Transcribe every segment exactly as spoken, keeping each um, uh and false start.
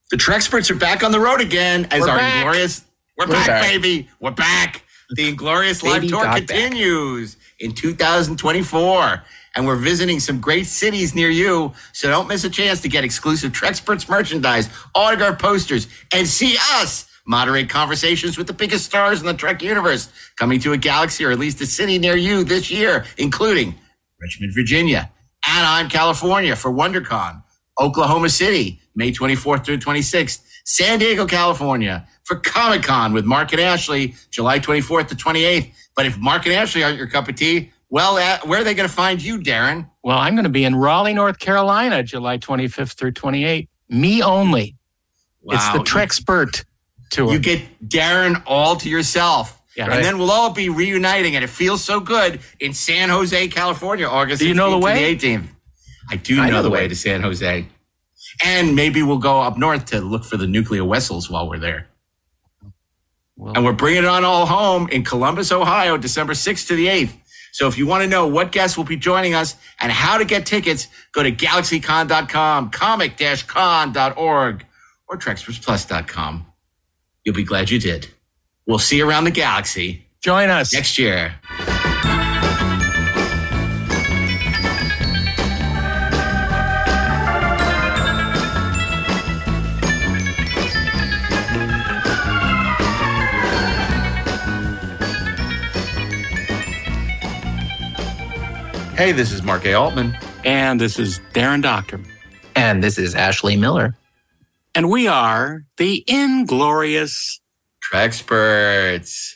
The Trexperts are back on the road again as We're our back. Inglorious. We're, We're back, back. baby. We're back. The Inglorious Live Baby Tour got continues in two thousand twenty-four. And we're visiting some great cities near you. So don't miss a chance to get exclusive Trexperts merchandise, autograph posters, and see us moderate conversations with the biggest stars in the Trek universe coming to a galaxy or at least a city near you this year, including Richmond, Virginia, Anaheim, California for WonderCon, Oklahoma City, May twenty-fourth through twenty-sixth, San Diego, California for Comic-Con with Mark and Ashley, July twenty-fourth to twenty-eighth. But if Mark and Ashley aren't your cup of tea, well, uh, where are they going to find you, Darren? Well, I'm going to be in Raleigh, North Carolina, July twenty-fifth through twenty-eighth. Me only. Wow. It's the Trexpert tour. You get Darren all to yourself. Yeah, and right. then we'll all be reuniting, and it feels so good in San Jose, California, August Do you know the sixteenth to way? the eighteenth. I do I know, know the the way. way. to San Jose. And maybe we'll go up north to look for the nuclear vessels while we're there. Well, And we're bringing it on all home in Columbus, Ohio, December sixth to the eighth. So if you want to know what guests will be joining us and how to get tickets, go to galaxy con dot com, comic dash con dot org, or trexperts plus dot com. You'll be glad you did. We'll see you around the galaxy join us. next year. Hey, this is Mark A. Altman. And this is Darren Doctor. And this is Ashley Miller. And we are the Inglorious Trexperts.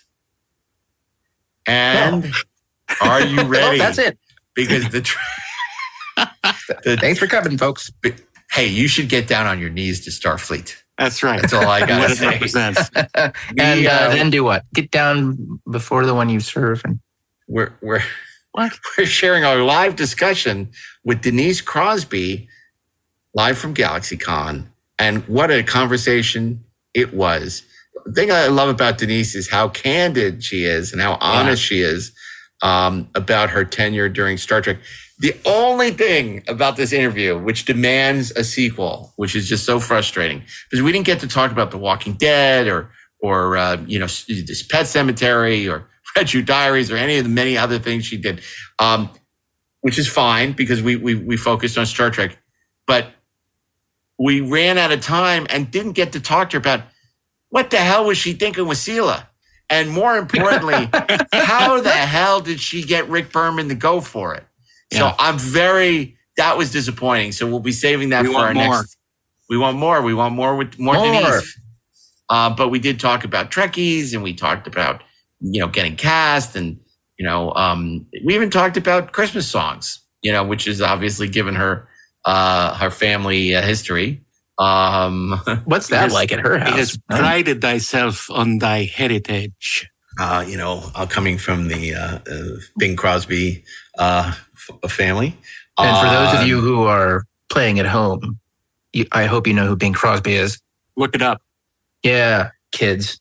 And are you ready? Well, that's it. Because the, tra- the Thanks for coming, folks. hey, you should get down on your knees to Starfleet. That's right. That's all I gotta What it say. represents. and We, uh, uh, then do what? Get down before the one you serve. And We're we're What? we're sharing our live discussion with Denise Crosby, live from GalaxyCon, and what a conversation it was. The thing I love about Denise is how candid she is and how honest she is um, about her tenure during Star Trek. The only thing about this interview, which demands a sequel, which is just so frustrating, because we didn't get to talk about The Walking Dead or, or uh, you know, this Pet Cemetery or Red Shoe Diaries or any of the many other things she did, um, which is fine because we, we we focused on Star Trek. But we ran out of time and didn't get to talk to her about what the hell was she thinking with Sela? And more importantly, how the hell did she get Rick Berman to go for it? So Yeah. I'm very, that was disappointing. So we'll be saving that We for our want more. next. We want more. We want more with more, More. Denise. Uh, but we did talk about Trekkies and we talked about, you know, getting cast and, you know, um, we even talked about Christmas songs, you know, which is obviously given her, uh, her family uh, history. Um, what's that Yes. like at her It house? has prided thyself on thy heritage. uh, you know, uh, coming from the uh, uh, Bing Crosby uh, f- family. And for those Um, of you who are playing at home, you, I hope you know who Bing Crosby is. Look it up. Yeah, kids.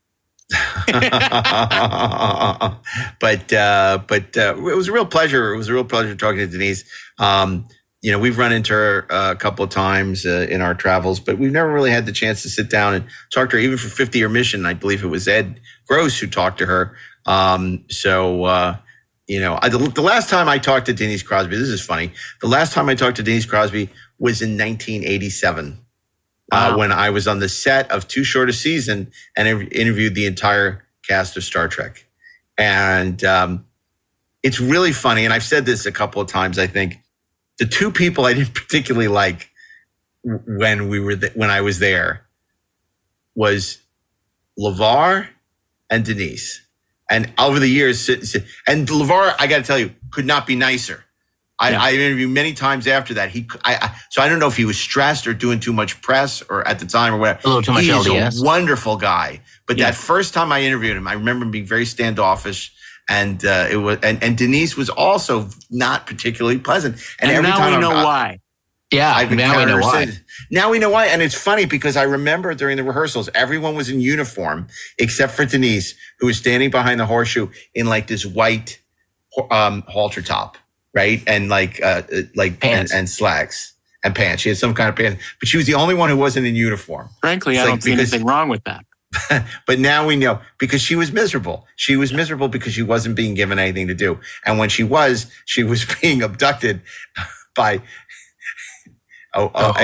but uh, but uh, it was a real pleasure. It was a real pleasure talking to Denise. Um, you know, we've run into her uh, a couple of times uh, in our travels, but we've never really had the chance to sit down and talk to her, even for fifty-year mission. I believe it was Ed Gross who talked to her. Um, so, uh, you know, I, the, the last time I talked to Denise Crosby, this is funny. The last time I talked to Denise Crosby was in nineteen eighty-seven. Uh, Wow. when I was on the set of Too Short a Season and I interviewed the entire cast of Star Trek. And um, it's really funny. And I've said this a couple of times, I think. The two people I didn't particularly like when we were th- when I was there was LeVar and Denise. And over the years, and LeVar, I got to tell you, could not be nicer. I, Yeah. I interviewed many times after that. He, I, I, so I don't know if he was stressed or doing too much press or at the time or whatever. A little too much he L is D S. a wonderful guy. But Yeah. that first time I interviewed him, I remember him being very standoffish, and uh, it was, and, and Denise was also not particularly pleasant. And, every now time we I'm- know I- why. Yeah, I've now we encountered know her why. since. Now we know why. And it's funny because I remember during the rehearsals, everyone was in uniform except for Denise, who was standing behind the horseshoe in like this white um, halter top, right? And like, uh, like, and, Pants. and slacks and pants. She had some kind of pants, but she was the only one who wasn't in uniform. Frankly, It's I like don't see because- anything wrong with that. But now we know because she was miserable. She was miserable because she wasn't being given anything to do. And when she was, she was being abducted by, oh, oh.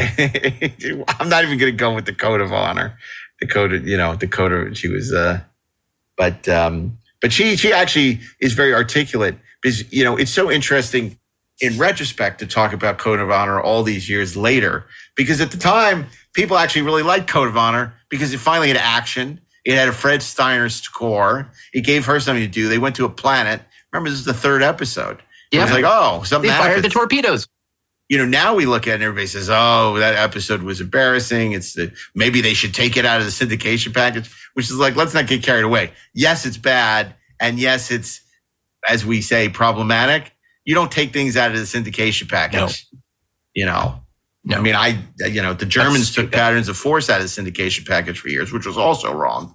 I'm not even going to go with the code of honor. The code of, you know, the code of, she was, uh, but, um, but she, she actually is very articulate because, you know, it's so interesting in retrospect to talk about code of honor all these years later, because at the time, people actually really liked Code of Honor because it finally had action. It had a Fred Steiner score. It gave her something to do. They went to a planet. Remember, this is the third episode. Yeah. It was like, oh, something They happened. fired the torpedoes. You know, now we look at it and everybody says, oh, that episode was embarrassing. It's the, maybe they should take it out of the syndication package, which is like, let's not get carried away. Yes, it's bad. And yes, it's, as we say, problematic. You don't take things out of the syndication package. No. You know, No. I mean, I, you know, the Germans That's took stupid. Patterns of Force out of the syndication package for years, which was also wrong.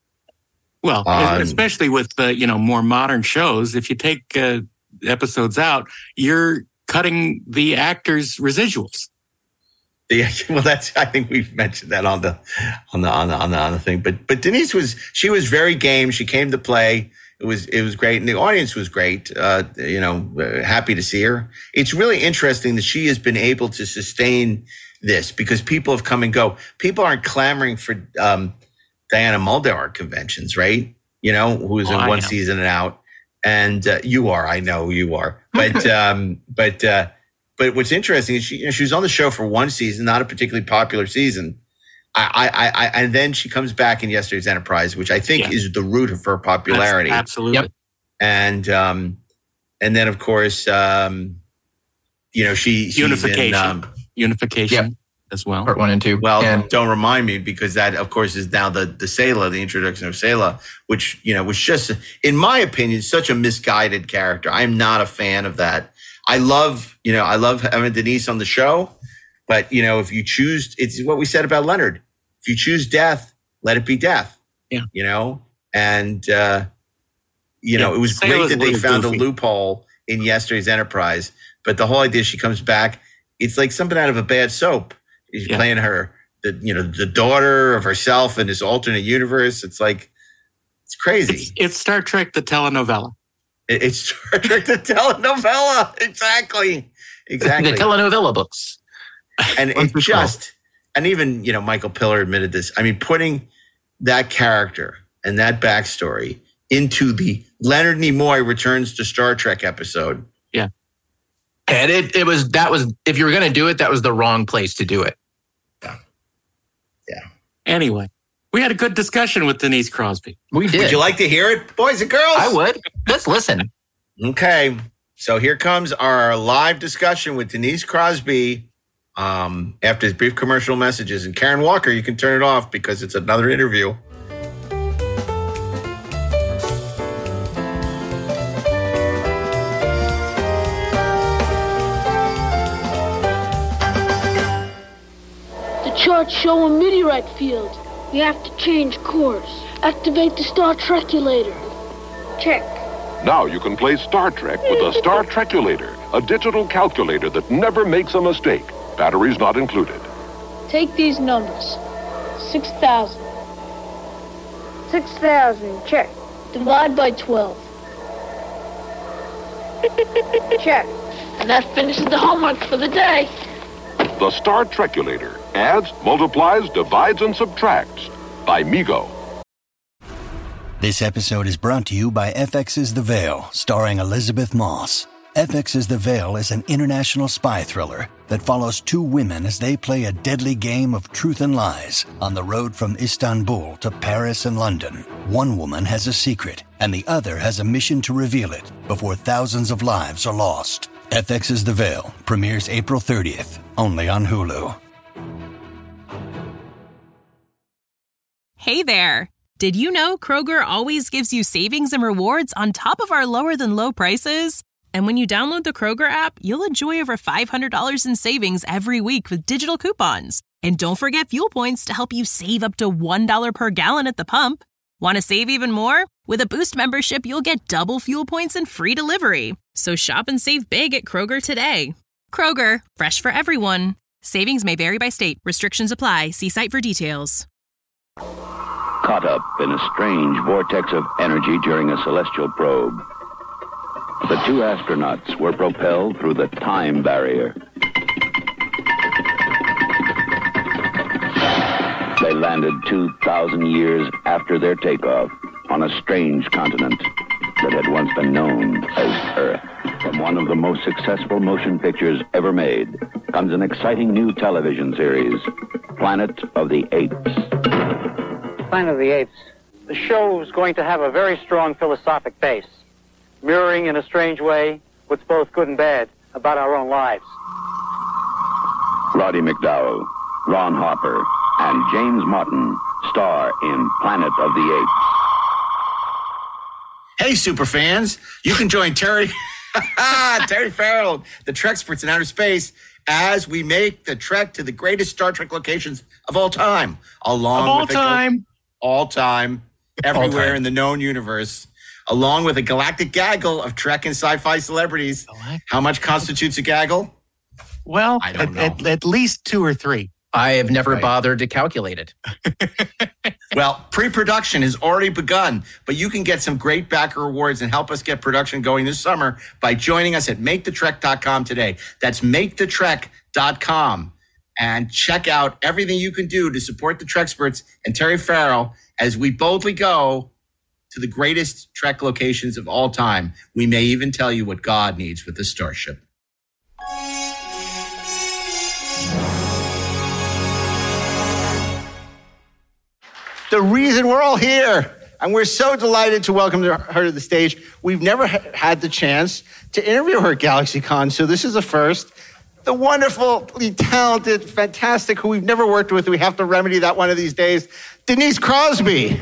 Well, Um, especially with uh, you know more modern shows, if you take uh, episodes out, you're cutting the actors' residuals. Yeah, well, that's. I think we've mentioned that on the, on the, on the, on the, on the thing. But, but Denise was. She was very game. She came to play. It was, it was great, and the audience was great. Uh, you know, uh, happy to see her. It's really interesting that she has been able to sustain this because people have come and go. People aren't clamoring for um, Diana Muldaur conventions, right? You know, who's Oh, in I one am. season and out, and uh, you are. I know you are, but um, but uh, but what's interesting is she, you know, she was on the show for one season, not a particularly popular season. I, I, I, and then she comes back in Yesterday's Enterprise, which I think Yeah. is the root of her popularity. That's absolutely. Yep. And, um, and then of course, um, you know, she, she's Unification. in, um, Unification Yep. as well. Part one and two. well, and don't remind me because that of course is now the, the Sayla, the introduction of Sayla, which, you know, was just, in my opinion, such a misguided character. I'm not a fan of that. I love, you know, I love having Denise on the show. But, you know, if you choose, it's what we said about Leonard. If you choose death, let it be death. Yeah. You know, and, uh, you know, Yeah, it was Sayla's great that they really found goofy. a loophole in Yesterday's Enterprise. But the whole idea, she comes back, it's like something out of a bad soap. She's Yeah. playing her, the, you know, the daughter of herself in this alternate universe. It's like, it's crazy. It's, it's Star Trek, the telenovela. It- it's Star Trek, the telenovela. Exactly. Exactly. the telenovela books. And it Wonderful. just, and even, you know, Michael Piller admitted this. I mean, putting that character and that backstory into the Leonard Nimoy Returns to Star Trek episode. And it, it was, that was, if you were going to do it, that was the wrong place to do it. Anyway, we had a good discussion with Denise Crosby. We did. Would you like to hear it, boys and girls? I would. Let's listen. Okay. So here comes our live discussion with Denise Crosby um, after his brief commercial messages. And Karen Walker, you can turn it off because it's another interview. The charts show a meteorite field. We have to change course. Activate the Star Trekulator. Check. Now you can play Star Trek with the Star Trekulator, a digital calculator that never makes a mistake. Batteries not included. Take these numbers. six thousand. Six thousand. Check. Divide by twelve. Check. And that finishes the homework for the day. The Star Trekulator adds, multiplies, divides, and subtracts by Mego. This episode is brought to you by F X's The Veil, starring Elizabeth Moss. F X's The Veil is an international spy thriller that follows two women as they play a deadly game of truth and lies on the road from Istanbul to Paris and London. One woman has a secret, and the other has a mission to reveal it before thousands of lives are lost. F X's The Veil premieres April thirtieth, only on Hulu. Hey there! Did you know Kroger always gives you savings and rewards on top of our lower-than-low prices? And when you download the Kroger app, you'll enjoy over five hundred dollars in savings every week with digital coupons. And don't forget fuel points to help you save up to one dollar per gallon at the pump. Want to save even more? With a Boost membership, you'll get double fuel points and free delivery. So shop and save big at Kroger today. Kroger, fresh for everyone. Savings may vary by state. Restrictions apply. See site for details. Caught up in a strange vortex of energy during a celestial probe, the two astronauts were propelled through the time barrier. They landed two thousand years after their takeoff on a strange continent that had once been known as Earth. From one of the most successful motion pictures ever made comes an exciting new television series, Planet of the Apes. Planet of the Apes. The show is going to have a very strong philosophic base, mirroring in a strange way what's both good and bad about our own lives. Roddy McDowell, Ron Harper, and James Martin star in Planet of the Apes. Hey, super fans, you can join Terry, Terry Farrell, the Treksperts in outer space, as we make the trek to the greatest Star Trek locations of all time. Along of all with time. A, all time, everywhere all time. in the known universe, along with a galactic gaggle of Trek and sci-fi celebrities. Galactic. How much constitutes a gaggle? Well, I don't at, know. at, at least two or three. I have never Right. bothered to calculate it. Well, pre-production has already begun, but you can get some great backer awards and help us get production going this summer by joining us at make the trek dot com today. That's make the trek dot com. And check out everything you can do to support the Treksperts and Terry Farrell as we boldly go to the greatest Trek locations of all time. We may even tell you what God needs with the starship. The reason we're all here, and we're so delighted to welcome her to the stage. We've never ha- had the chance to interview her at GalaxyCon, so this is a first. The wonderfully talented, fantastic, who we've never worked with, we have to remedy that one of these days, Denise Crosby.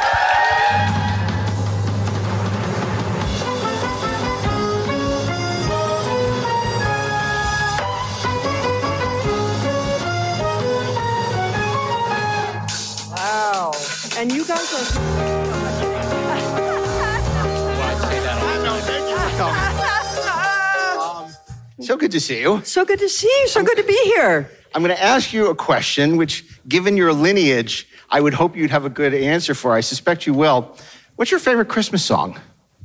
Wow. And you guys are... So good to see you. So good to see you. So good to be here. I'm going to ask you a question, which, given your lineage, I would hope you'd have a good answer for. I suspect you will. What's your favorite Christmas song?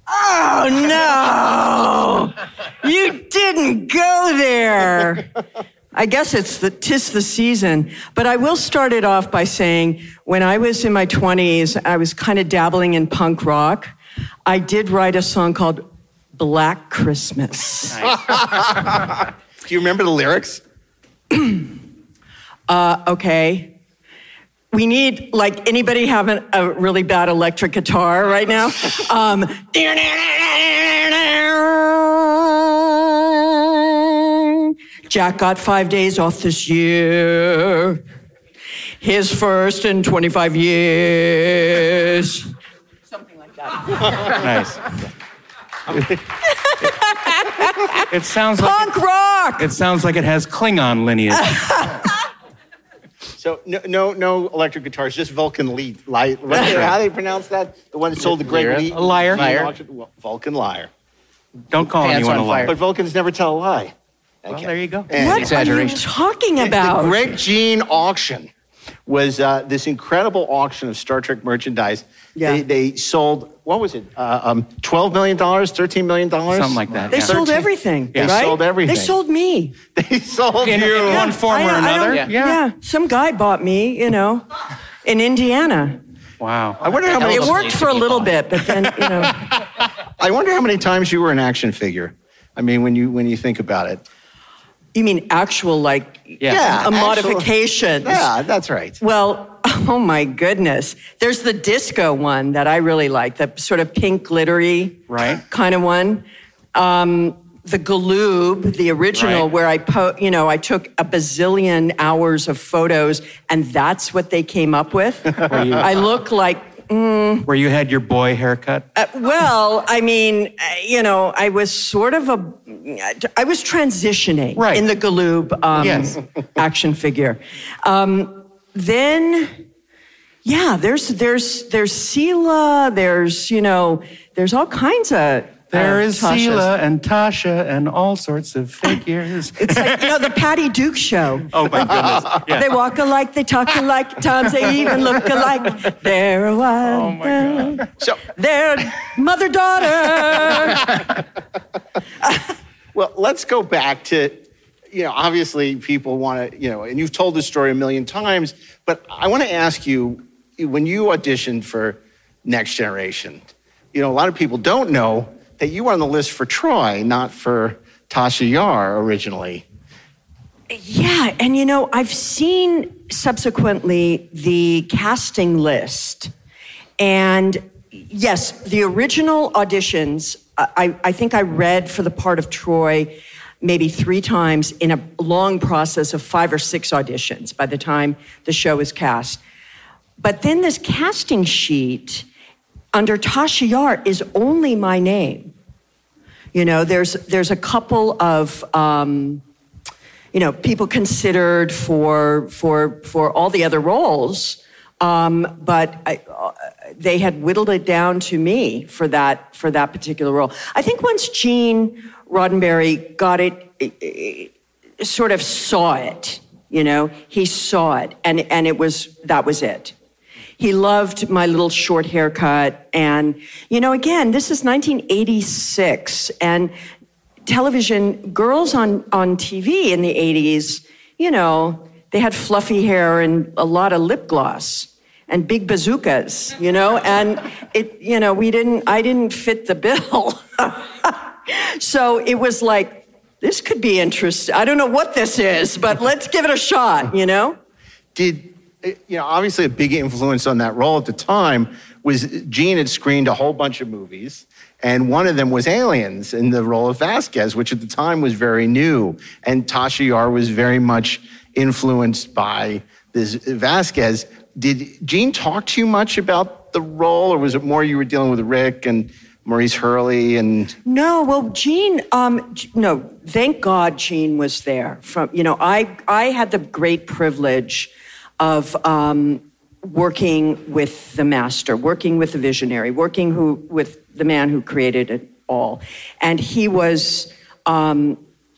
Oh, no. You didn't go there. I guess it's the tis the season. But I will start it off by saying, when I was in my twenties, I was kind of dabbling in punk rock. I did write a song called Black Christmas. Do you remember the lyrics? uh, okay. We need, like, anybody having a really bad electric guitar right now? Um, Jack got five days off this year. His first in twenty-five years. Something like that. Nice. It, it sounds Punk like rock! it, it sounds like it has Klingon lineage. So no, no, no electric guitars, just Vulcan lead. Li- what, how do they pronounce that? The one that sold the great Lyra. lead. A liar. lead Liar. auction? Well, Vulcan liar. Don't call Pants anyone on a liar. But Vulcans never tell a lie. Well, there you go. And What exaggeration. are you talking The about? Greg Jean auction was uh, this incredible auction of Star Trek merchandise. Yeah. They, they sold, what was it, uh, um, twelve million dollars, thirteen million dollars? Something like that. They yeah. sold everything, They right? sold everything. They sold me. They sold In, you. in one form I or don't- I another. don't- yeah. Some guy bought me, you know, in Indiana. Wow. I wonder how many. It worked for a little bit, but then, you know. I wonder how many times you were an action figure. I mean, when you when you think about it. You mean actual, like, Yeah. Yeah, a actual- modification? Yeah, that's right. Well, oh my goodness. There's the disco one that I really like, the sort of pink glittery Right. kind of one. Um, the Galoob, the original, Right. where I po- you know, I took a bazillion hours of photos, and that's what they came up with. you- I look like. Mm, Where you had your boy haircut. uh, well, I mean, uh, you know, I was sort of a, I was transitioning Right. in the Galoob um, Yes. action figure. Um, then, yeah, there's there's there's Sela, there's you know, there's all kinds of There uh, is Tasha's. Sela and Tasha and all sorts of figures. It's like, you know, the Patty Duke show. Oh, my goodness. Yeah. They walk alike, they talk alike, times they even look alike. They're a wild Oh, my God. So, They're mother-daughter. well, let's go back to, you know, obviously people want to, you know, and you've told this story a million times, but I want to ask you, when you auditioned for Next Generation, you know, a lot of people don't know that you were on the list for Troy, not for Tasha Yar originally. Yeah, and you know, I've seen subsequently the casting list. And yes, the original auditions, I, I think I read for the part of Troy maybe three times in a long process of five or six auditions by the time the show was cast. But then this casting sheet under Tasha Yar is only my name. You know, there's there's a couple of um, you know, people considered for for for all the other roles, um, but I, uh, they had whittled it down to me for that for that particular role. I think once Gene Roddenberry got it, it, it, sort of saw it. You know, he saw it, and and it was that was it. He loved my little short haircut. And, you know, again, this is nineteen eighty-six. And television, girls on, on T V in the eighties, you know, they had fluffy hair and a lot of lip gloss and big bazookas, you know. And, it, you know, we didn't, I didn't fit the bill. So it was like, this could be interesting. I don't know what this is, but let's give it a shot, you know. Did... You know, obviously a big influence on that role at the time was Gene had screened a whole bunch of movies, and one of them was Aliens in the role of Vasquez, which at the time was very new. And Tasha Yar was very much influenced by this Vasquez. Did Gene talk to you much about the role, or was it more you were dealing with Rick and Maurice Hurley and... No, well, Gene, um, no, thank God Gene was there. From, you know, I, I had the great privilege of um, working with the master, working with the visionary, working who, with the man who created it all. And he was, um,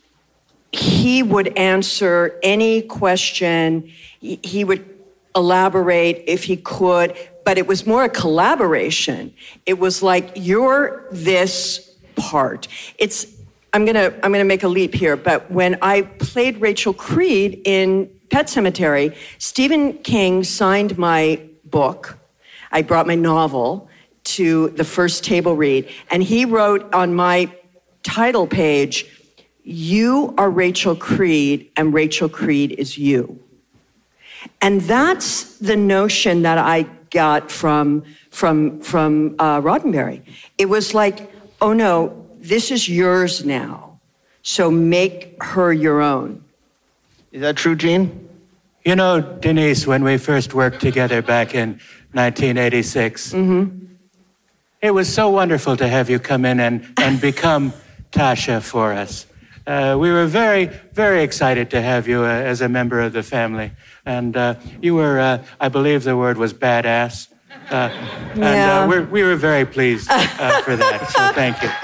he would answer any question. He, he would elaborate if he could, but it was more a collaboration. It was like, you're this part. It's, I'm gonna, I'm gonna make a leap here, but when I played Rachel Creed in Pet Sematary, Stephen King signed my book. I brought my novel to the first table read, and he wrote on my title page, "You are Rachel Creed, and Rachel Creed is you." And that's the notion that I got from, from, from uh, Roddenberry. It was like, oh no, this is yours now, so make her your own. Is that true, Gene? You know, Denise, when we first worked together back in nineteen eighty-six, Mm-hmm. it was so wonderful to have you come in and, and become Tasha for us. Uh, we were very, very excited to have you uh, as a member of the family. And uh, you were, uh, I believe the word was badass. Uh, and Yeah. uh, we're, we were very pleased uh, for that, so thank you.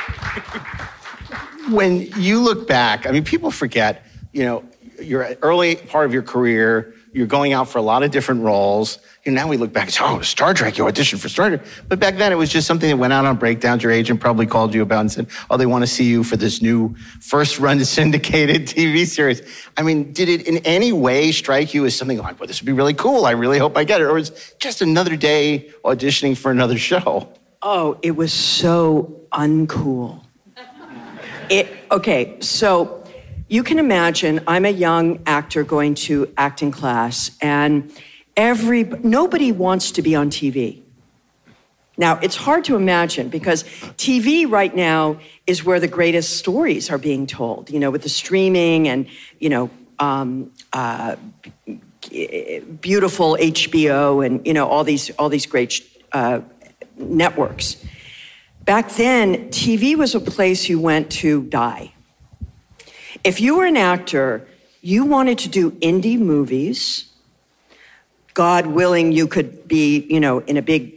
When you look back, I mean, people forget, you know, your early part of your career, you're going out for a lot of different roles. And now we look back and say, oh, Star Trek, you auditioned for Star Trek. But back then it was just something that went out on breakdowns. Your agent probably called you about and said, oh, they want to see you for this new first run syndicated T V series. I mean, did it in any way strike you as something like, well, this would be really cool. I really hope I get it. Or was it just another day auditioning for another show? Oh, it was so uncool. It, okay, so you can imagine I'm a young actor going to acting class, and every nobody wants to be on T V. Now, it's hard to imagine because T V right now is where the greatest stories are being told, you know, with the streaming and, you know, um, uh, beautiful H B O and, you know, all these, all these great uh, networks. Back then, T V was a place you went to die. If you were an actor, you wanted to do indie movies. God willing, you could be, you know, in a big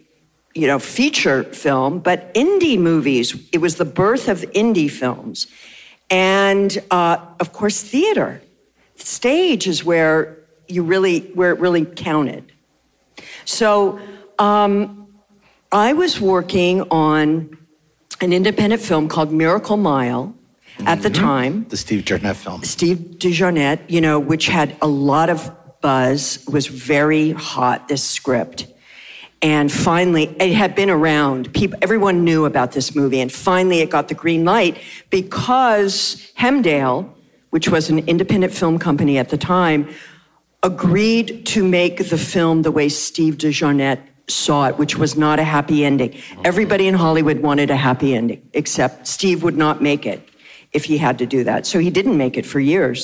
you know, feature film, but indie movies. It was the birth of indie films. And, uh, of course, theater. Stage is where you really, where it really counted. So um, I was working on an independent film called Miracle Mile at mm-hmm. the time. The Steve Jarnett film. Steve DeJarnette, you know, which had a lot of buzz, was very hot, this script. And finally, it had been around. People, everyone knew about this movie. And finally, it got the green light because Hemdale, which was an independent film company at the time, agreed to make the film the way Steve DeJarnette saw it, which was not a happy ending. Everybody in Hollywood wanted a happy ending, except Steve would not make it if he had to do that. So he didn't make it for years.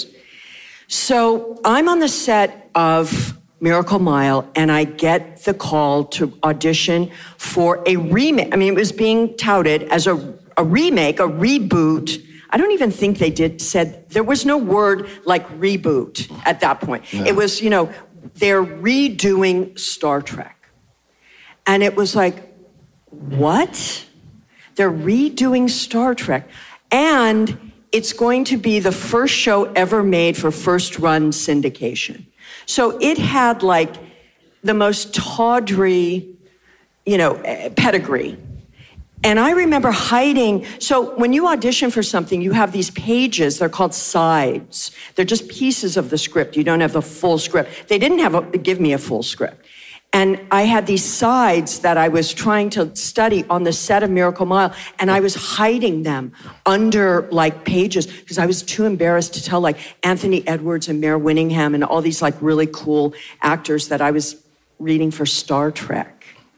So I'm on the set of Miracle Mile, and I get the call to audition for a remake. I mean, it was being touted as a, a remake, a reboot. I don't even think they did, said, there was no word like reboot at that point. No. It was, you know, they're redoing Star Trek. And it was like, what? They're redoing Star Trek. And it's going to be the first show ever made for first run syndication. So it had like the most tawdry, you know, pedigree. And I remember hiding. So when you audition for something, you have these pages. They're called sides. They're just pieces of the script. You don't have the full script. They didn't have a, give me a full script. And I had these sides that I was trying to study on the set of Miracle Mile, and I was hiding them under like pages because I was too embarrassed to tell like Anthony Edwards and Mare Winningham and all these like really cool actors that I was reading for Star Trek.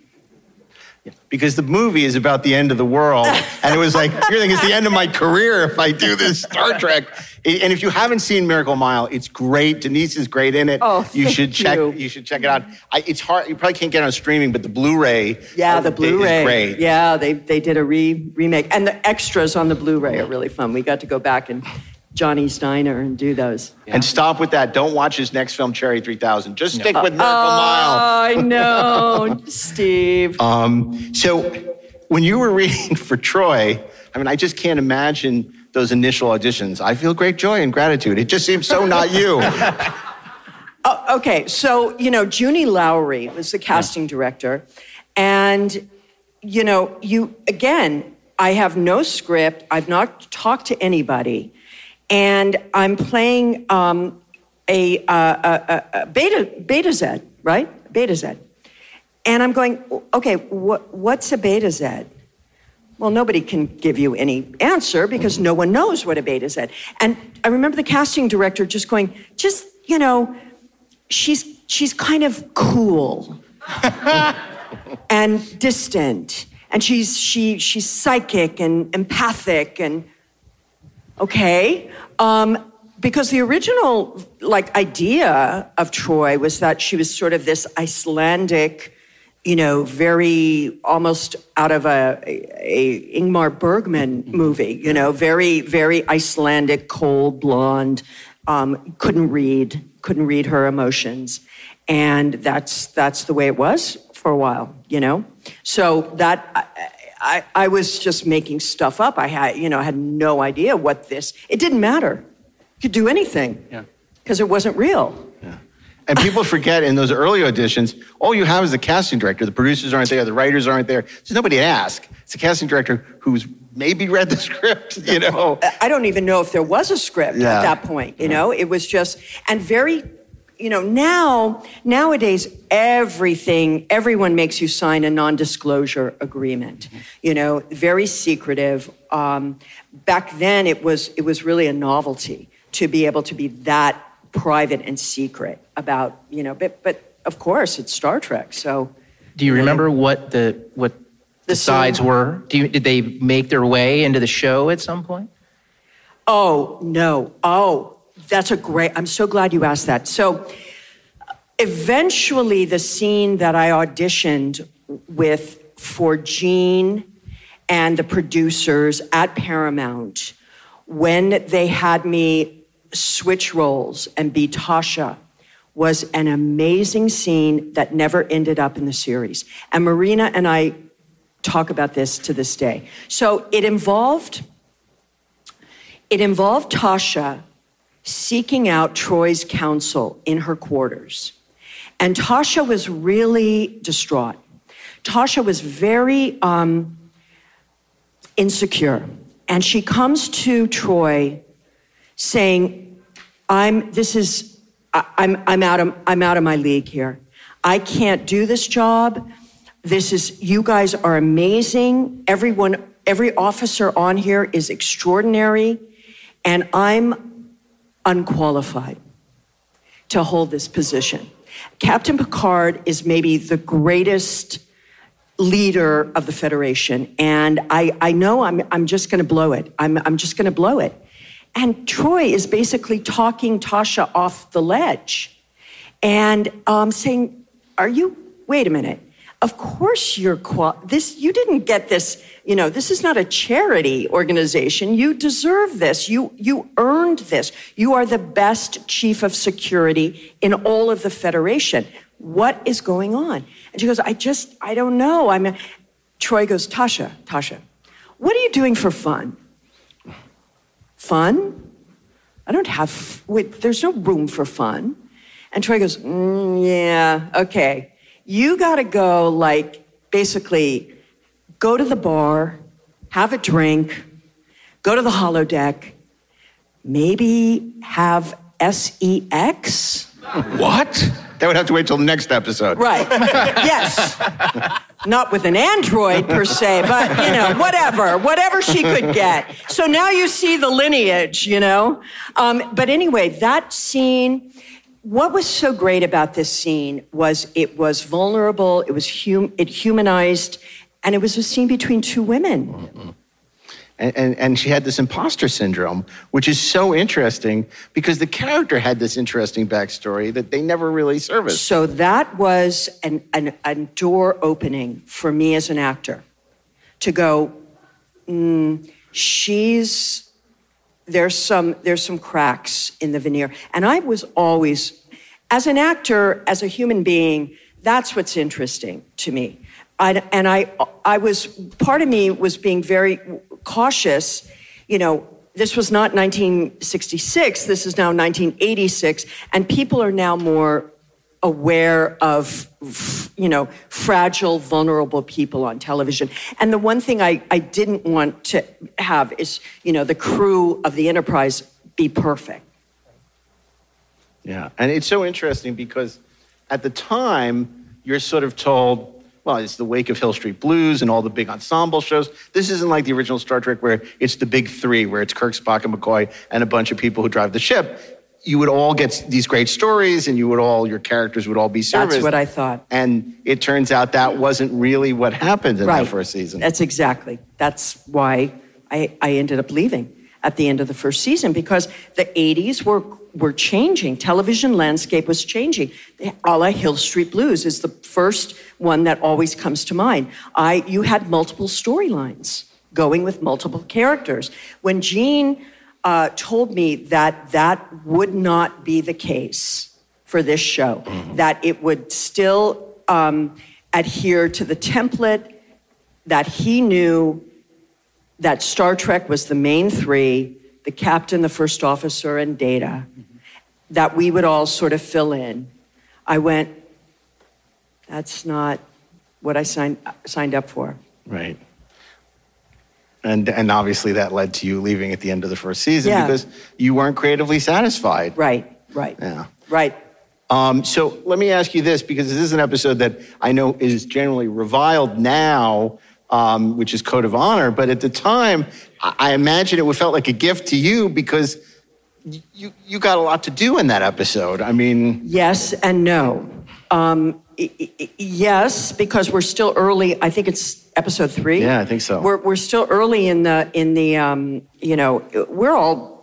Because the movie is about the end of the world. And it was like, you're thinking it's the end of my career if I do this Star Trek. And if you haven't seen Miracle Mile, it's great. Denise is great in it. Oh, you should check you. you should check it out. I, it's hard, you probably can't get it on streaming, but the Blu-ray Yeah, the Blu-ray. is great. Yeah, they they did a re remake. And the extras on the Blu-ray are really fun. We got to go back and Johnny's Diner and do those. Yeah. And stop with that. Don't watch his next film, Cherry three thousand. Just stick no. with Miracle oh, Mile. I know, Steve. Um, so when you were reading for Troy, I mean, I just can't imagine those initial auditions. I feel great joy and gratitude. It just seems so not you. oh, okay, so, you know, Junie Lowry was the casting director. And, you know, you, again, I have no script. I've not talked to anybody. And I'm playing um, a, uh, a, a beta, beta Z, right? Beta Z. And I'm going, okay, what, what's a beta Z? Well, nobody can give you any answer because no one knows what a beta Z. And I remember the casting director just going, just, you know, she's she's kind of cool and distant. And she's she she's psychic and empathic and okay. Um, because the original like idea of Troy was that she was sort of this Icelandic, you know, very almost out of a, a, a Ingmar Bergman movie, you know, very, very Icelandic, cold, blonde, um, couldn't read, couldn't read her emotions. And that's that's the way it was for a while, you know? So that, I, I, I was just making stuff up. I had, you know, had no idea what this, it didn't matter. You could do anything. Yeah. Because it wasn't real. And people forget in those early auditions, all you have is the casting director. The producers aren't there, the writers aren't there. There's nobody to ask. It's a casting director who's maybe read the script, you know? I don't even know if there was a script yeah. at that point, you know? It was just, and very, you know, now, nowadays, everything, everyone makes you sign a non-disclosure agreement, mm-hmm. you know, very secretive. Um, back then, it was it was really a novelty to be able to be that private and secret about, you know, but, but of course it's Star Trek, so. Do you remember what the what the, the sides were? Do you, did they make their way into the show at some point? Oh, no. Oh, that's a great, I'm so glad you asked that. So eventually the scene that I auditioned with for Gene and the producers at Paramount, when they had me switch roles and be Tasha, was an amazing scene that never ended up in the series. And Marina and I talk about this to this day. So it involved, it involved Tasha seeking out Troy's counsel in her quarters. And Tasha was really distraught. Tasha was very um, insecure. And she comes to Troy saying, I'm, this is, I, I'm, I'm out of, I'm out of my league here. I can't do this job. This is, you guys are amazing. Everyone, every officer on here is extraordinary. And I'm unqualified to hold this position. Captain Picard is maybe the greatest leader of the Federation. And I, I know I'm, I'm just going to blow it. I'm, I'm just going to blow it. And Troy is basically talking Tasha off the ledge and um, saying, are you, wait a minute. Of course you're, qual- this, you didn't get this, you know, this is not a charity organization. You deserve this. You, you earned this. You are the best chief of security in all of the Federation. What is going on? And she goes, I just, I don't know. I'm. A... Troy goes, Tasha, Tasha, what are you doing for fun? Fun? I don't have, wait, there's no room for fun. And Troy goes, mm, yeah, okay. You gotta go, like, basically, go to the bar, have a drink, go to the holodeck, maybe have S E X? What? That would have to wait till the next episode. Right. Yes. Not with an android per se, but, you know, whatever, whatever she could get. So now you see the lineage, you know? Um, but anyway, that scene, what was so great about this scene was it was vulnerable, it was hum- it humanized, and it was a scene between two women. Mm-hmm. And, and, and she had this imposter syndrome, which is so interesting because the character had this interesting backstory that they never really serviced. So that was an, an, a door opening for me as an actor to go, mm, she's, there's some, there's some cracks in the veneer. And I was always, as an actor, as a human being, that's what's interesting to me. I, and I, I was, part of me was being very cautious. You know, this was not nineteen sixty-six, this is now nineteen eighty-six, and people are now more aware of, you know, fragile, vulnerable people on television. And the one thing I, I didn't want to have is, you know, the crew of the Enterprise be perfect. Yeah, and it's so interesting because at the time, you're sort of told, well, it's the wake of Hill Street Blues and all the big ensemble shows. This isn't like the original Star Trek where it's the big three, where it's Kirk, Spock, and McCoy, and a bunch of people who drive the ship. You would all get these great stories, and you would all, your characters would all be serviced. That's what I thought. And it turns out that wasn't really what happened in right. that first season. That's exactly. That's why I, I ended up leaving at the end of the first season, because the eighties were were changing. Television landscape was changing. A la Hill Street Blues is the first one that always comes to mind. I, you had multiple storylines going with multiple characters. When Gene uh, told me that that would not be the case for this show, mm-hmm. that it would still um, adhere to the template, that he knew that Star Trek was the main three, the captain, the first officer, and Data, mm-hmm. that we would all sort of fill in. I went, that's not what I signed signed up for. Right. And and obviously that led to you leaving at the end of the first season yeah. because you weren't creatively satisfied. Right, right. Yeah. Right. Um, so let me ask you this, because this is an episode that I know is generally reviled now, um, which is Code of Honor, but at the time, I, I imagine it felt like a gift to you because you you got a lot to do in that episode. I mean... Yes and no. Um, yes, because we're still early. I think it's episode three. Yeah, I think so. We're we're still early in the in the um, you know, we're all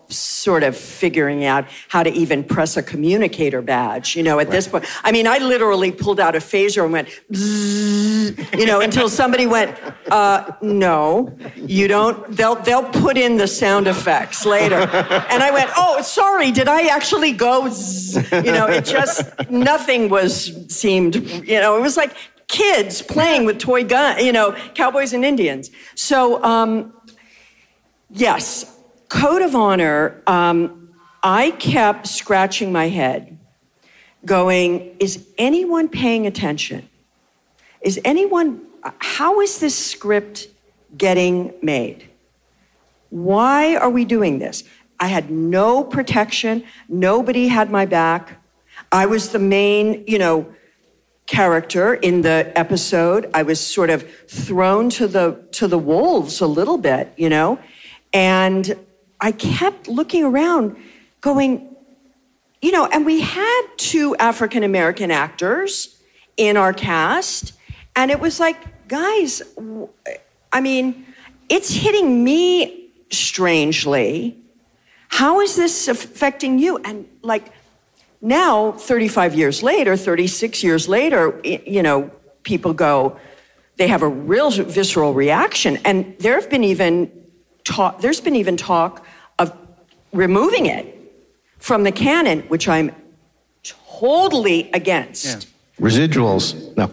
sort of figuring out how to even press a communicator badge, you know, at right. this point. I mean, I literally pulled out a phaser and went, bzzz, you know, until somebody went, uh, no, you don't, they'll, they'll put in the sound effects later. And I went, oh, sorry, did I actually go, zzz? You know, it just, nothing was, seemed, you know, it was like kids playing with toy gun, you know, cowboys and Indians. So, um, yes, Code of Honor, um, I kept scratching my head, going, is anyone paying attention? Is anyone, how is this script getting made? Why are we doing this? I had no protection. Nobody had my back. I was the main, you know, character in the episode. I was sort of thrown to the to the wolves a little bit, you know? And I kept looking around going, you know, and we had two African-American actors in our cast. And it was like, guys, I mean, it's hitting me strangely. How is this affecting you? And like now, thirty-five years later, thirty-six years later, you know, people go, they have a real visceral reaction. And there have been even talk, there's been even talk of removing it from the canon, which I'm totally against. Yeah. Residuals. No.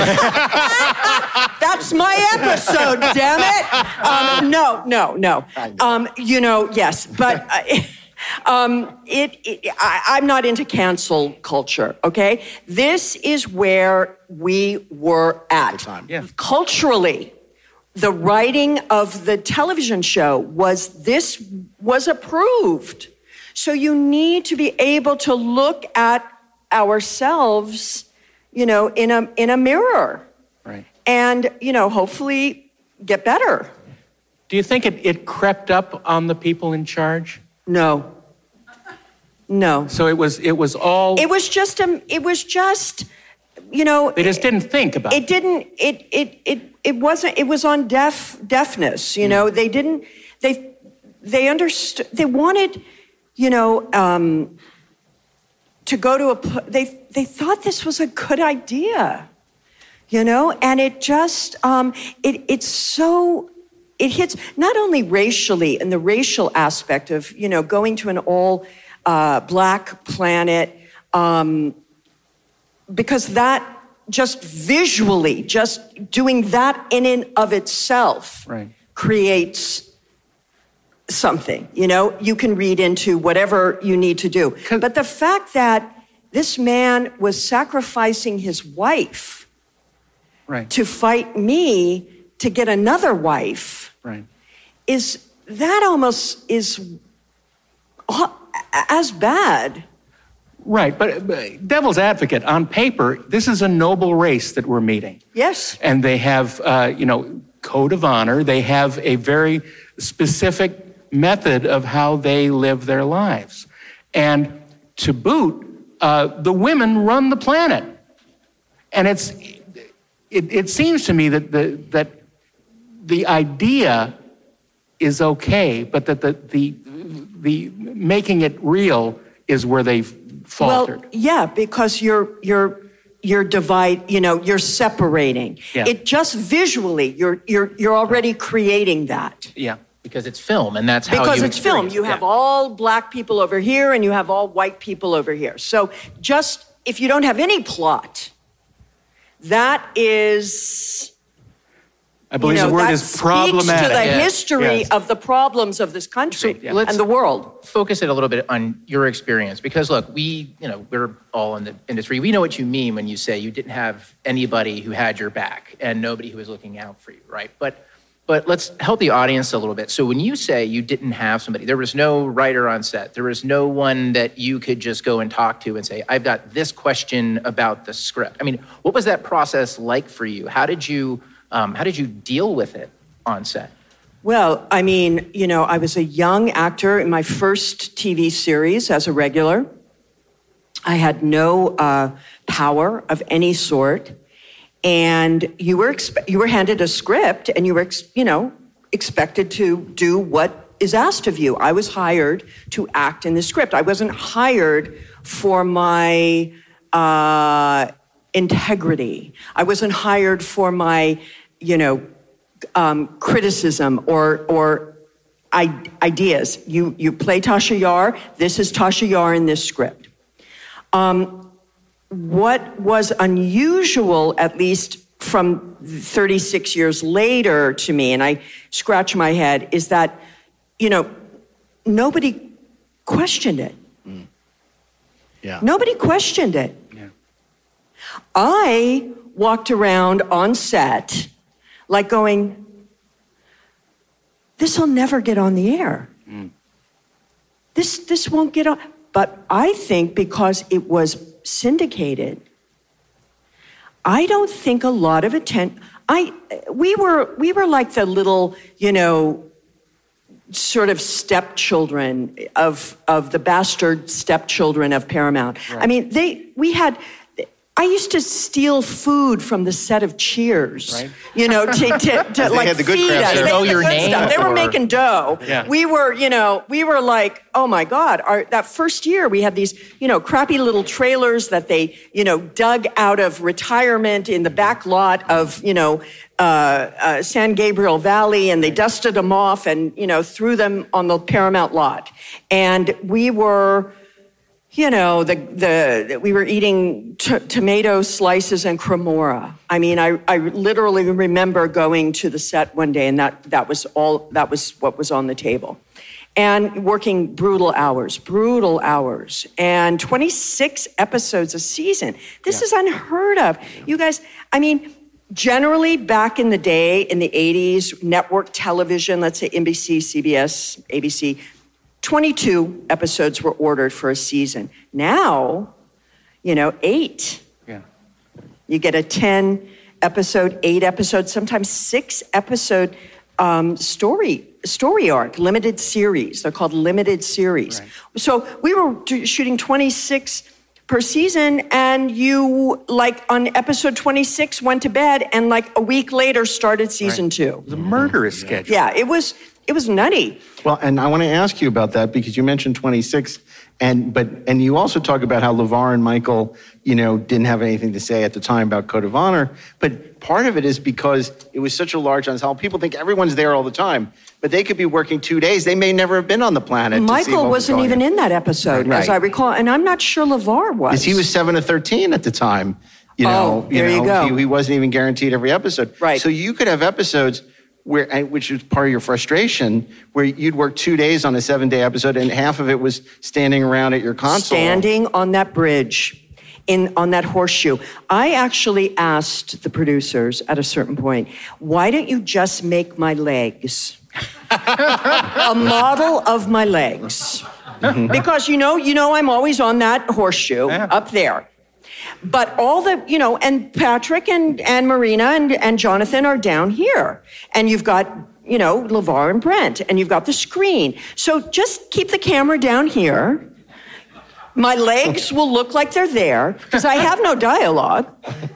That's my episode, damn it. Um, no, no, no. Um, you know, yes, but uh, um, it, it I, I'm not into cancel culture, okay? This is where we were at. Yeah. Culturally, the writing of the television show was, this was approved. So you need to be able to look at ourselves, you know, in a in a mirror. Right. And, you know, hopefully get better. Do you think it, it crept up on the people in charge? No. No. So it was it was all It was just um it was just, you know, they just didn't think about it. It didn't it it it it wasn't it was on deaf deafness, you know. They didn't they they understood they wanted, you know, um to go to a, they they thought this was a good idea, you know, and it just, um, it it's so, it hits not only racially and the racial aspect of, you know, going to an all uh, black planet, um, because that just visually, just doing that in and of itself right. creates something, you know, you can read into whatever you need to do. But the fact that this man was sacrificing his wife right. to fight me to get another wife right. is, that almost is as bad. Right, but, but devil's advocate, on paper, this is a noble race that we're meeting. Yes. And they have, uh, you know, code of honor. They have a very specific method of how they live their lives. And to boot, uh, the women run the planet. And it's, it, it seems to me that the, that the idea is okay, but that the, the, the making it real is where they've faltered. Well, yeah, because you're, you're, you're divide, you know, you're separating. Yeah. It just visually, you're, you're, you're already creating that. Yeah. Because it's film, and that's how because you it's film. You have yeah. all black people over here, and you have all white people over here. So just, if you don't have any plot, that is, I believe you know, the word that is problematic. speaks to the Yeah. history Yes. of the problems of this country So, yeah. let's- and the world. Focus it a little bit on your experience, because look, we, you know, we're all in the industry. We know what you mean when you say you didn't have anybody who had your back and nobody who was looking out for you, right? But But let's help the audience a little bit. So when you say you didn't have somebody, there was no writer on set, there was no one that you could just go and talk to and say, I've got this question about the script. I mean, what was that process like for you? How did you, um, how did you deal with it on set? Well, I mean, you know, I was a young actor in my first T V series as a regular. I had no uh, power of any sort. And you were expe- you were handed a script, and you were, ex- you know, expected to do what is asked of you. I was hired to act in the script. I wasn't hired for my uh, integrity. I wasn't hired for my, you know, um, criticism or or I- ideas. You you play Tasha Yar. This is Tasha Yar in this script. Um, what was unusual, at least from thirty-six years later to me, and I scratch my head, is that, you know, nobody questioned it. Mm. Yeah. Nobody questioned it. Yeah. I walked around on set like going, this will never get on the air. Mm. This, this won't get on. But I think because it was syndicated, I don't think a lot of attention. I we were we were like the little, you know, sort of stepchildren of of the bastard stepchildren of Paramount. Right. I mean, they we had. I used to steal food from the set of Cheers, right. you know, to, to, to like had the good feed crap, us. so They know had the your good name stuff. They were or- making dough. Yeah. We were, you know, we were like, oh my God, our, that first year we had these, you know, crappy little trailers that they, you know, dug out of retirement in the back lot of, you know, uh, uh, San Gabriel Valley, and they dusted them off and, you know, threw them on the Paramount lot. And we were... You know, the the we were eating t- tomato slices and cremora. I mean, I, I literally remember going to the set one day, and that that was all that was what was on the table, and working brutal hours, brutal hours, and twenty-six episodes a season. This yeah. is unheard of. You guys, I mean, generally back in the day, in the eighties, network television, let's say N B C, C B S, A B C. twenty-two episodes were ordered for a season. Now, you know, eight. Yeah. You get a ten episode, eight episode, sometimes six episode um, story story arc, limited series. They're called limited series. Right. So we were t- shooting twenty-six per season, and you, like on episode twenty-six, went to bed, and like a week later started season Right. two. It was a murderous yeah. schedule. Yeah, it was. It was nutty. Well, and I want to ask you about that because you mentioned twenty-six, and but and you also talk about how LeVar and Michael, you know, didn't have anything to say at the time about Code of Honor. But part of it is because it was such a large ensemble. People think everyone's there all the time, but they could be working two days. They may never have been on the planet. to see Michael what was wasn't going even on. in that episode, Right. as I recall, and I'm not sure LeVar was. Because he was seven to thirteen at the time. You know, Oh, there you know, go. He, he wasn't even guaranteed every episode. Right. So you could have episodes where, and which is part of your frustration, where you'd work two days on a seven-day episode, and half of it was standing around at your console. Standing on that bridge, in on that horseshoe. I actually asked the producers at a certain point, why don't you just make my legs a model of my legs? Because you know, you know, I'm always on that horseshoe Yeah. up there. But all the, you know, and Patrick and, and Marina and, and Jonathan are down here. And you've got, you know, LeVar and Brent, and you've got the screen. So just keep the camera down here. My legs will look like they're there, because I have no dialogue.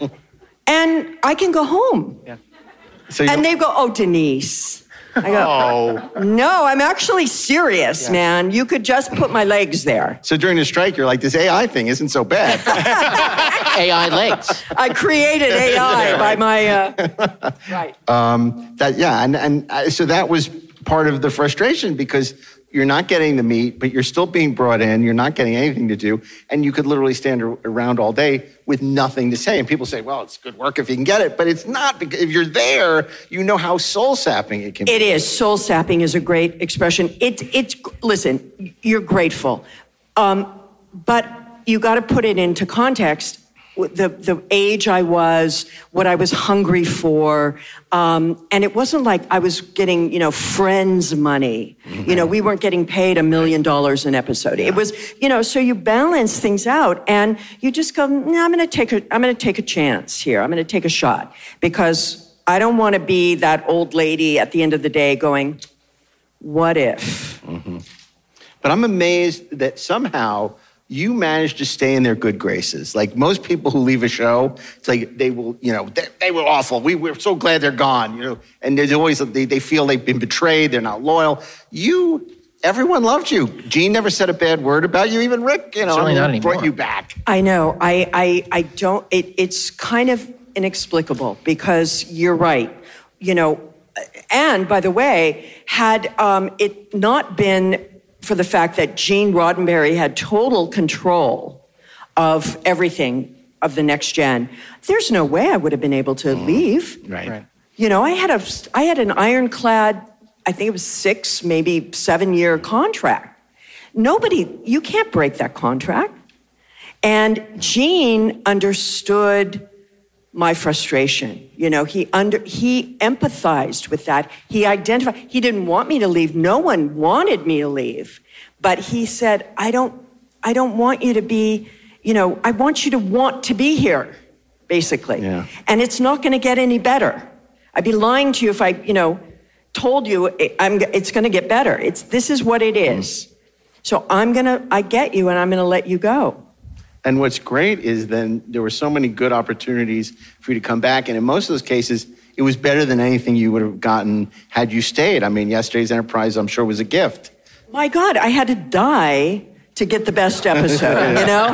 And I can go home. Yeah. So you And they go, oh, Denise. I go, Oh. no, I'm actually serious, Yeah. man. You could just put my legs there. So during the strike, you're like, this A I thing isn't so bad. A I legs. I created A I by my, uh, right. Um, that yeah, and and uh, so that was part of the frustration because you're not getting the meat, but you're still being brought in. You're not getting anything to do, and you could literally stand ar- around all day with nothing to say. And people say, "Well, it's good work if you can get it," but it's not because if you're there, you know how soul sapping it can be. It is. Soul sapping is a great expression. It, it's, listen, you're grateful. Um, but you got to put it into context. The, the age I was, what I was hungry for. Um, and it wasn't like I was getting, you know, friends money. Mm-hmm. You know, we weren't getting paid a million dollars an episode. Yeah. It was, you know, so you balance things out and you just go, no, I'm going to take a, I'm going to take a chance here. I'm going to take a shot because I don't want to be that old lady at the end of the day going, what if? Mm-hmm. But I'm amazed that somehow you managed to stay in their good graces. Like most people who leave a show, it's like they will, you know, they, they were awful. We, we're so glad they're gone, you know. And there's always, they, they feel they've been betrayed, they're not loyal. You, everyone loved you. Gene never said a bad word about you. Even Rick, you know, Certainly not brought anymore. you back. I know. I, I, I don't, it, it's kind of inexplicable because you're right. You know, and by the way, had um, it not been for the fact that Gene Roddenberry had total control of everything of the Next Gen, there's no way I would have been able to mm. leave. Right. right. You know, I had a, I had an ironclad, I think it was six, maybe seven year contract. Nobody, you can't break that contract. And Gene understood my frustration. You know, he under he empathized with that. He identified, he didn't want me to leave. No one wanted me to leave. But he said, I don't, I don't want you to be, you know, I want you to want to be here, basically. Yeah. And it's not gonna get any better. I'd be lying to you if I, you know, told you I'm, it's gonna get better. It's, this is what it is. Mm. So I'm gonna, I get you and I'm gonna let you go. And what's great is then there were so many good opportunities for you to come back. And in most of those cases, it was better than anything you would have gotten had you stayed. I mean, Yesterday's Enterprise, I'm sure, was a gift. My God, I had to die to get the best episode, you know?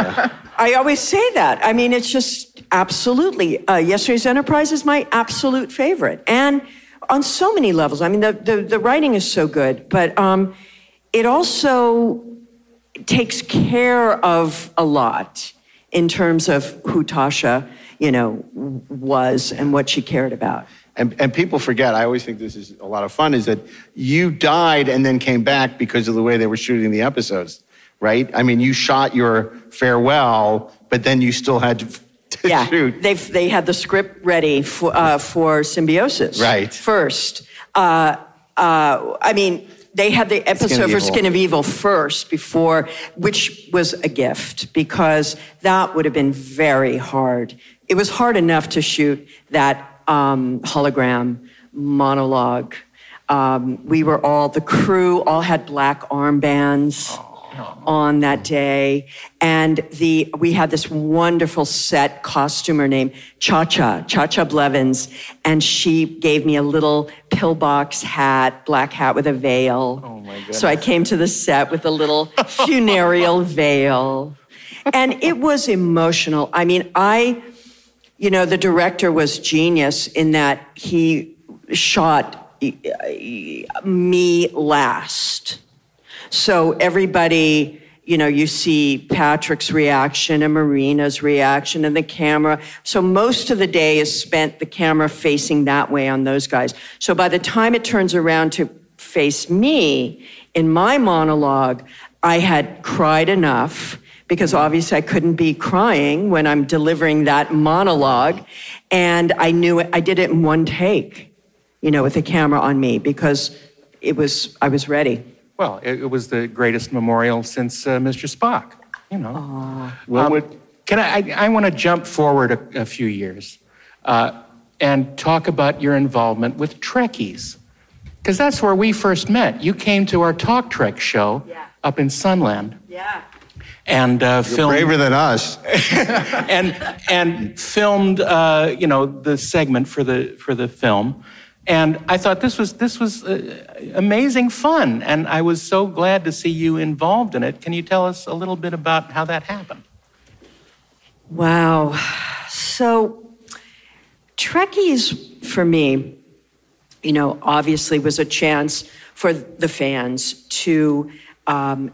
I always say that. I mean, it's just absolutely. Uh, Yesterday's Enterprise is my absolute favorite. And on so many levels. I mean, the, the, the writing is so good, but um, it also takes care of a lot in terms of who Tasha, you know, was and what she cared about. And, and people forget, I always think this is a lot of fun, is that you died and then came back because of the way they were shooting the episodes, right? I mean, you shot your farewell, but then you still had to, to yeah, shoot. They they had the script ready for, uh, for Symbiosis. Right. First. Uh, uh, I mean, they had the episode for Skin of Evil first before, which was a gift because that would have been very hard. It was hard enough to shoot that um, hologram monologue. Um, we were all, the crew all had black armbands oh. on that day. And the we had this wonderful set costumer named Cha-Cha, Cha-Cha Blevins. And she gave me a little pillbox hat, black hat with a veil. Oh my goodness. So I came to the set with a little funereal veil. And it was emotional. I mean, I, you know, the director was genius in that he shot me last. So everybody, you know, you see Patrick's reaction and Marina's reaction and the camera. So most of the day is spent the camera facing that way on those guys. So by the time it turns around to face me, in my monologue, I had cried enough because obviously I couldn't be crying when I'm delivering that monologue. And I knew it, I did it in one take, you know, with the camera on me because it was, I was ready. Well, it, it was the greatest memorial since uh, Mister Spock, you know. Aww. Well, um, what, can I, I, I want to jump forward a, a few years uh, and talk about your involvement with Trekkies. Because that's where we first met. You came to our Talk Trek show yeah. up in Sunland. Yeah. And uh, You're filmed, braver than us. and and filmed, uh, you know, the segment for the for the film. And I thought this was this was uh, amazing fun, and I was so glad to see you involved in it. Can you tell us a little bit about how that happened? Wow. So, Trekkies, for me, you know, obviously was a chance for the fans to um,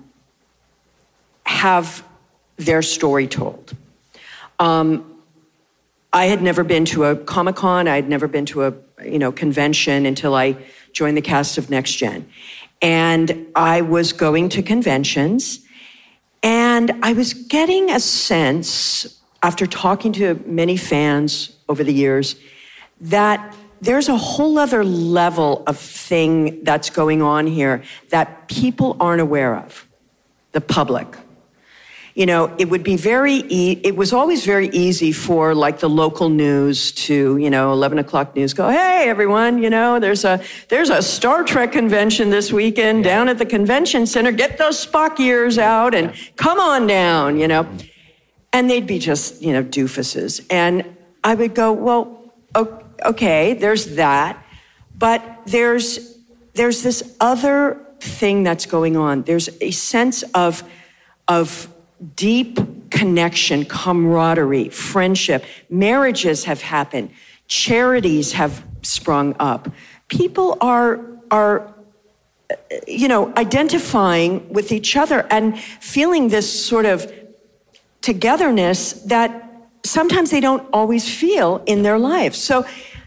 have their story told. Um, I had never been to a Comic-Con. I had never been to a, you know, convention until I joined the cast of Next Gen. And I was going to conventions, and I was getting a sense, after talking to many fans over the years, that there's a whole other level of thing that's going on here that people aren't aware of, the public. you know, it would be very, e- it was always very easy for like the local news to, you know, eleven o'clock news go, hey, everyone, you know, there's a, there's a Star Trek convention this weekend down at the convention center. Get those Spock ears out and come on down, you know. And they'd be just, you know, doofuses. And I would go, well, okay, there's that. But there's, there's this other thing that's going on. There's a sense of, of deep connection, camaraderie, friendship. Marriages have happened. Charities have sprung up. People are, are, you know, identifying with each other and feeling this sort of togetherness that sometimes they don't always feel in their lives. So,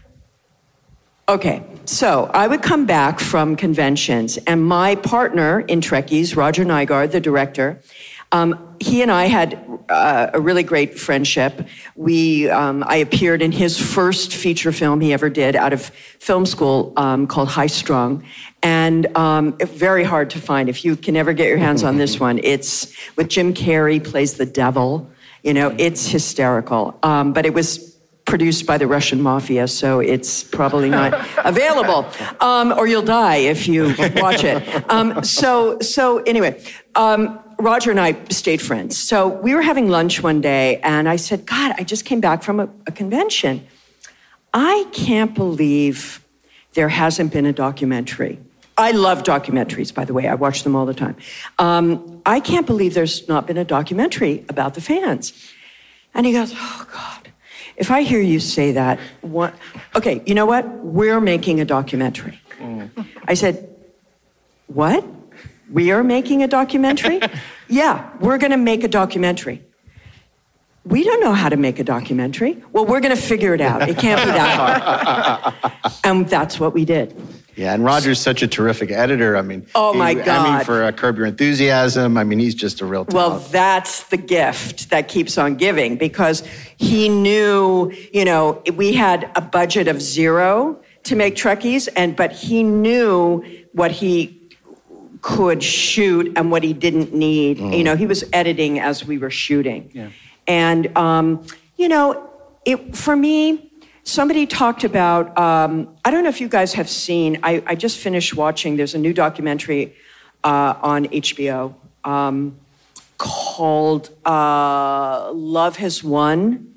okay, so I would come back from conventions, and my partner in Trekkies, Roger Nygard, the director, um, he and I had uh, a really great friendship. We, um, I appeared in his first feature film he ever did out of film school um, called High Strung. And um, very hard to find. If you can ever get your hands on this one, it's with Jim Carrey, plays the devil. You know, it's hysterical. Um, but it was produced by the Russian mafia, so it's probably not available. Um, or you'll die if you watch it. Um, so, so anyway, um, Roger and I stayed friends. So we were having lunch one day, and I said, God, I just came back from a, a convention. I can't believe there hasn't been a documentary. I love documentaries, by the way. I watch them all the time. Um, I can't believe there's not been a documentary about the fans. And he goes, oh, God, if I hear you say that, what? Okay, you know what? We're making a documentary. Mm. I said, what? We are making a documentary? Yeah, we're going to make a documentary. We don't know how to make a documentary. Well, we're going to figure it out. It can't be that hard. And that's what we did. Yeah, and Roger's such a terrific editor. I mean, oh my he, God. I mean, for uh, Curb Your Enthusiasm, I mean, he's just a real talent. Well, that's the gift that keeps on giving, because he knew, you know, we had a budget of zero to make Trekkies, and but he knew what he could shoot and what he didn't need. Mm. You know, he was editing as we were shooting. Yeah. And, um, you know, it for me, somebody talked about, um, I don't know if you guys have seen, I, I just finished watching, there's a new documentary uh, on H B O um, called uh, Love Has Won.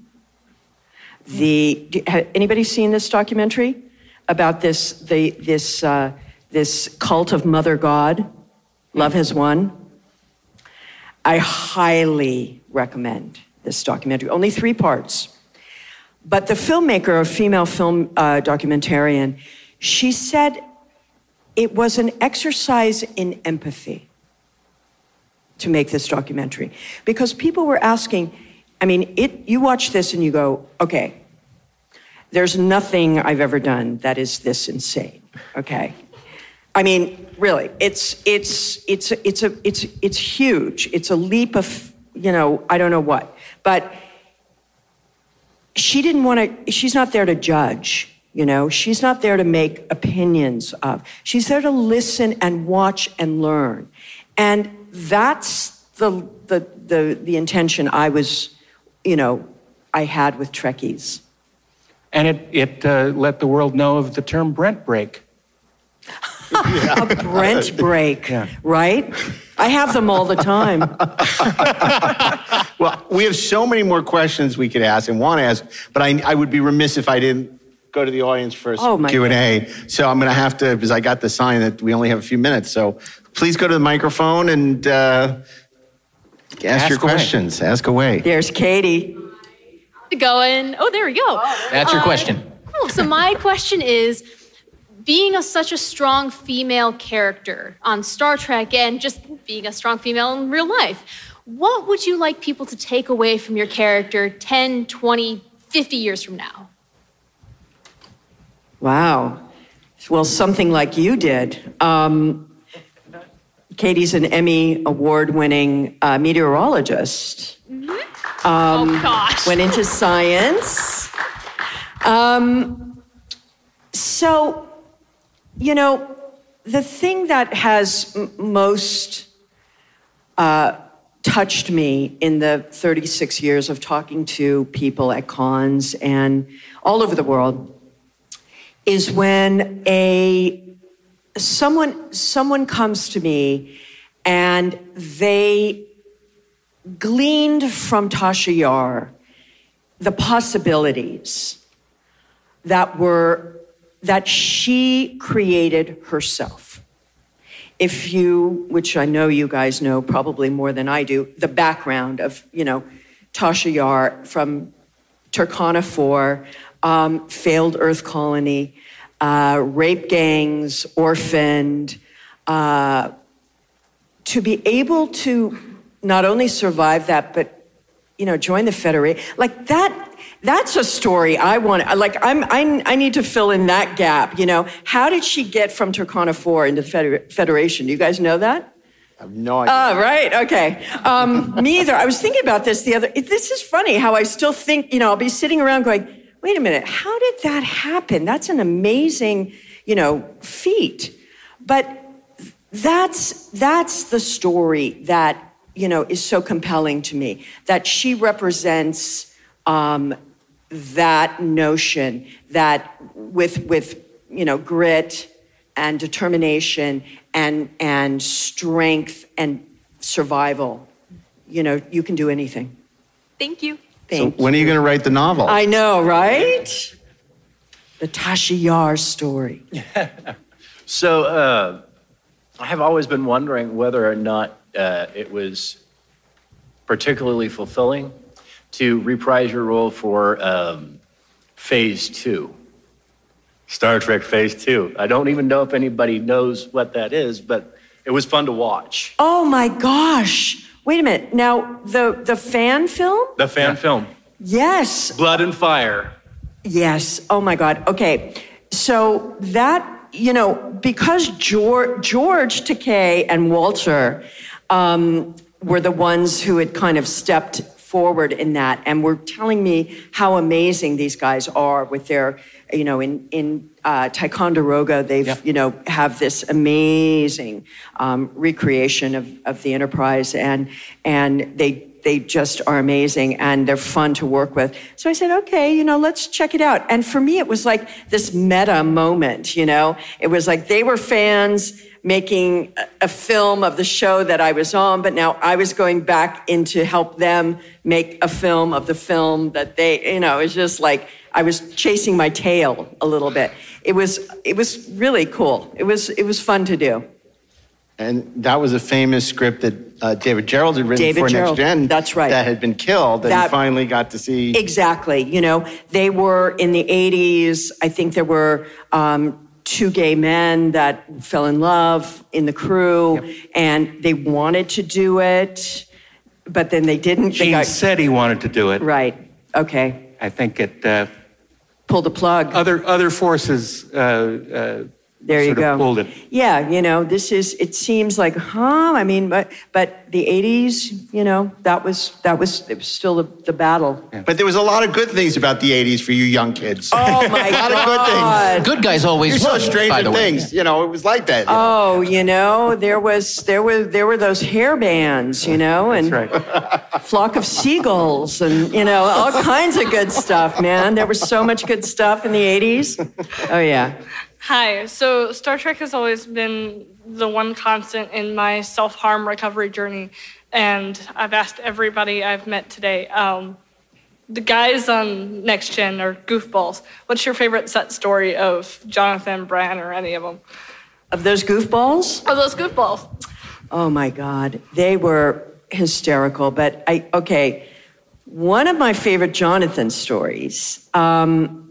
The, has anybody seen this documentary about this, the, this, uh, this cult of Mother God? Love Has Won. I highly recommend this documentary. Only three parts. But the filmmaker, a female film uh, documentarian, she said it was an exercise in empathy to make this documentary. Because people were asking, I mean, it. You watch this and you go, okay, there's nothing I've ever done that is this insane, okay? I mean, really, it's it's it's it's a it's it's huge. It's a leap of, you know, I don't know what. But she didn't want to, she's not there to judge, you know? She's not there to make opinions of. She's there to listen and watch and learn. And that's the the the, the intention I was, you know, I had with Trekkies. And it, it uh, let the world know of the term Brent break. A Brent break, yeah. Right? I have them all the time. Well, we have so many more questions we could ask and want to ask, but I, I would be remiss if I didn't go to the audience for oh Q and A. God. So I'm going to have to, because I got the sign that we only have a few minutes. So please go to the microphone and uh, ask, ask your away. questions. Ask away. There's Katie. Going. Oh, there we go. That's your uh, question. Cool. So my question is, being a, such a strong female character on Star Trek and just being a strong female in real life, what would you like people to take away from your character ten, twenty, fifty years from now? Wow. Well, something like you did. Um, Katie's an Emmy award-winning uh, meteorologist. Mm-hmm. Um, oh, gosh. Went into science. Um, so... You know, the thing that has m- most uh, touched me in the thirty-six years of talking to people at cons and all over the world is when a someone someone comes to me and they gleaned from Tasha Yar the possibilities that were that she created herself. If you, which I know you guys know probably more than I do, the background of, you know, Tasha Yar from Turkana four, um, failed Earth colony, uh, rape gangs, orphaned, uh, to be able to not only survive that, but, you know, join the Federation, like that. That's a story I want. Like I'm, I, I need to fill in that gap. You know, how did she get from Turkana four into the Feder- Federation? Do you guys know that? I have no idea. Oh, right. Okay. Um, me either. I was thinking about this the other. It, this is funny how I still think. You know, I'll be sitting around going, "Wait a minute, how did that happen? That's an amazing, you know, feat." But that's that's the story that, you know, is so compelling to me. That she represents. Um, that notion that with with you know grit and determination and and strength and survival, you know, you can do anything. Thank you. Thank so when are you going to write the novel? I know, right? The Tasha Yar story. So uh, I have always been wondering whether or not uh, it was particularly fulfilling to reprise your role for um, Phase Two, Star Trek Phase Two. I don't even know if anybody knows what that is, but it was fun to watch. Oh my gosh! Wait a minute. Now the the fan film. The fan yeah. film. Yes. Blood and Fire. Yes. Oh my God. Okay. So that, you know, because George, George Takei and Walter um, were the ones who had kind of stepped forward in that and were telling me how amazing these guys are with their, you know, in, in uh, Ticonderoga, they've, yep. you know, have this amazing um, recreation of, of the Enterprise and, and they, they just are amazing and they're fun to work with. So I said, okay, you know, let's check it out. And for me, it was like this meta moment, you know, it was like they were fans making a film of the show that I was on, but now I was going back in to help them make a film of the film that they, you know, it's just like I was chasing my tail a little bit. It was, it was really cool. It was, it was fun to do. And that was a famous script that uh, David Gerald had written David for Gerald. Next Gen. That's right. That had been killed, that, that he finally got to see. Exactly. You know, they were in the eighties. I think there were um, two gay men that fell in love in the crew, yep. and they wanted to do it, but then they didn't. Gene got... said he wanted to do it. Right. Okay. I think it uh, pulled the plug. Other other forces. Uh, uh, There you sort of go. Pulled it. Yeah, you know, this is. It seems like, huh? I mean, but but the eighties, you know, that was that was it was still the, the battle. Yeah. But there was a lot of good things about the eighties for you young kids. Oh my God! A lot of good things. Good guys always You saw won, Stranger by the way. Things. You know, it was like that. You oh, know? you know, there was there were there were those hair bands, you know, and That's right. Flock of Seagulls, and you know, all kinds of good stuff, man. There was so much good stuff in the eighties. Oh yeah. Hi. So Star Trek has always been the one constant in my self-harm recovery journey. And I've asked everybody I've met today, um, the guys on Next Gen are goofballs. What's your favorite set story of Jonathan, Bran, or any of them? Of those goofballs? Of those goofballs. Oh my God. They were hysterical. But I, okay, one of my favorite Jonathan stories, um,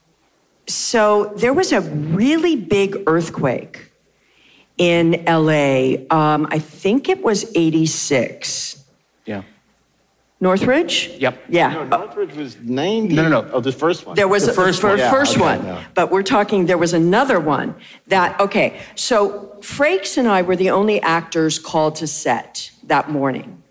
so there was a really big earthquake in L A. Um, I think it was eighty-six. Yeah. Northridge? Yep. Yeah. No, Northridge was ninety. No, no, no. Oh, the first one. There was the a, first the one. Yeah, first okay, one. no. But we're talking, there was another one that, okay, so Frakes and I were the only actors called to set that morning.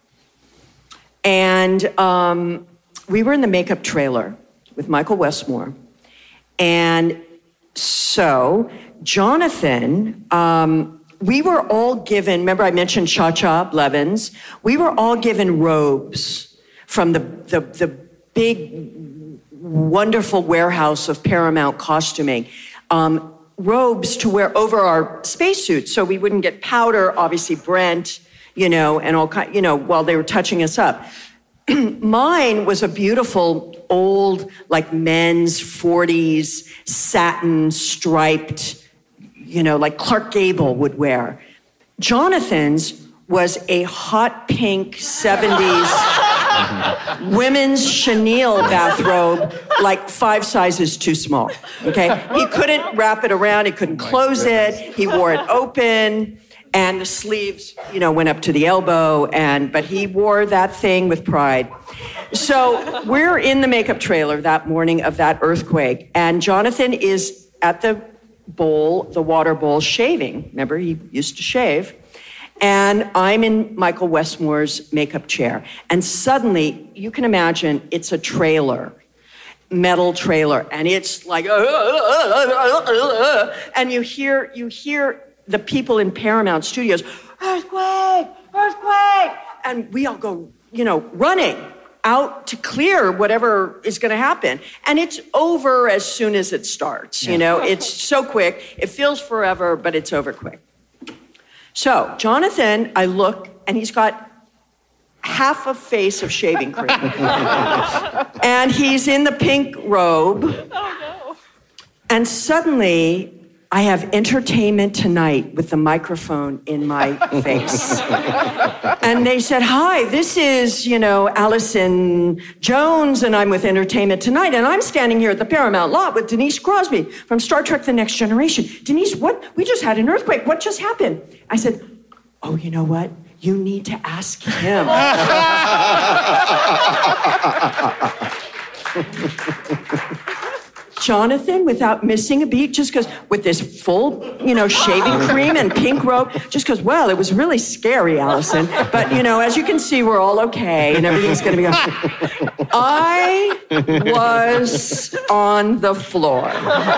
And um, we were in the makeup trailer with Michael Westmore. And so Jonathan um, we were all given, remember I mentioned Cha-Cha Blevins? We were all given robes from the, the, the big, wonderful warehouse of Paramount costuming. Um, robes to wear over our spacesuits so we wouldn't get powder, obviously Brent, you know, and all kind, you know, while they were touching us up. Mine was a beautiful old, like men's forties satin striped, you know, like Clark Gable would wear. Jonathan's was a hot pink seventies women's chenille bathrobe, like five sizes too small, okay? He couldn't wrap it around, he couldn't close it, he wore it open, and the sleeves, you know, went up to the elbow, and but he wore that thing with pride. So we're in the makeup trailer that morning of that earthquake, and Jonathan is at the bowl, the water bowl, shaving. Remember, he used to shave. And I'm in Michael Westmore's makeup chair. And suddenly, you can imagine, it's a trailer, metal trailer, and it's like, uh, uh, uh, uh, uh, and you hear, you hear the people in Paramount Studios, earthquake, earthquake, and we all go, you know, running out to clear whatever is going to happen. And it's over as soon as it starts, you know, it's so quick, it feels forever, but it's over quick. So Jonathan, I look, and he's got half a face of shaving cream. And he's in the pink robe. Oh, no. And suddenly, I have Entertainment Tonight with the microphone in my face. And they said, hi, this is, you know, Allison Jones, and I'm with Entertainment Tonight, and I'm standing here at the Paramount lot with Denise Crosby from Star Trek The Next Generation. Denise, what? We just had an earthquake. What just happened? I said, oh, you know what? You need to ask him. Jonathan, without missing a beat, just goes, with this full, you know, shaving cream and pink robe, just goes, well, it was really scary, Allison. But, you know, as you can see, we're all okay, and everything's going to be okay. I was on the floor.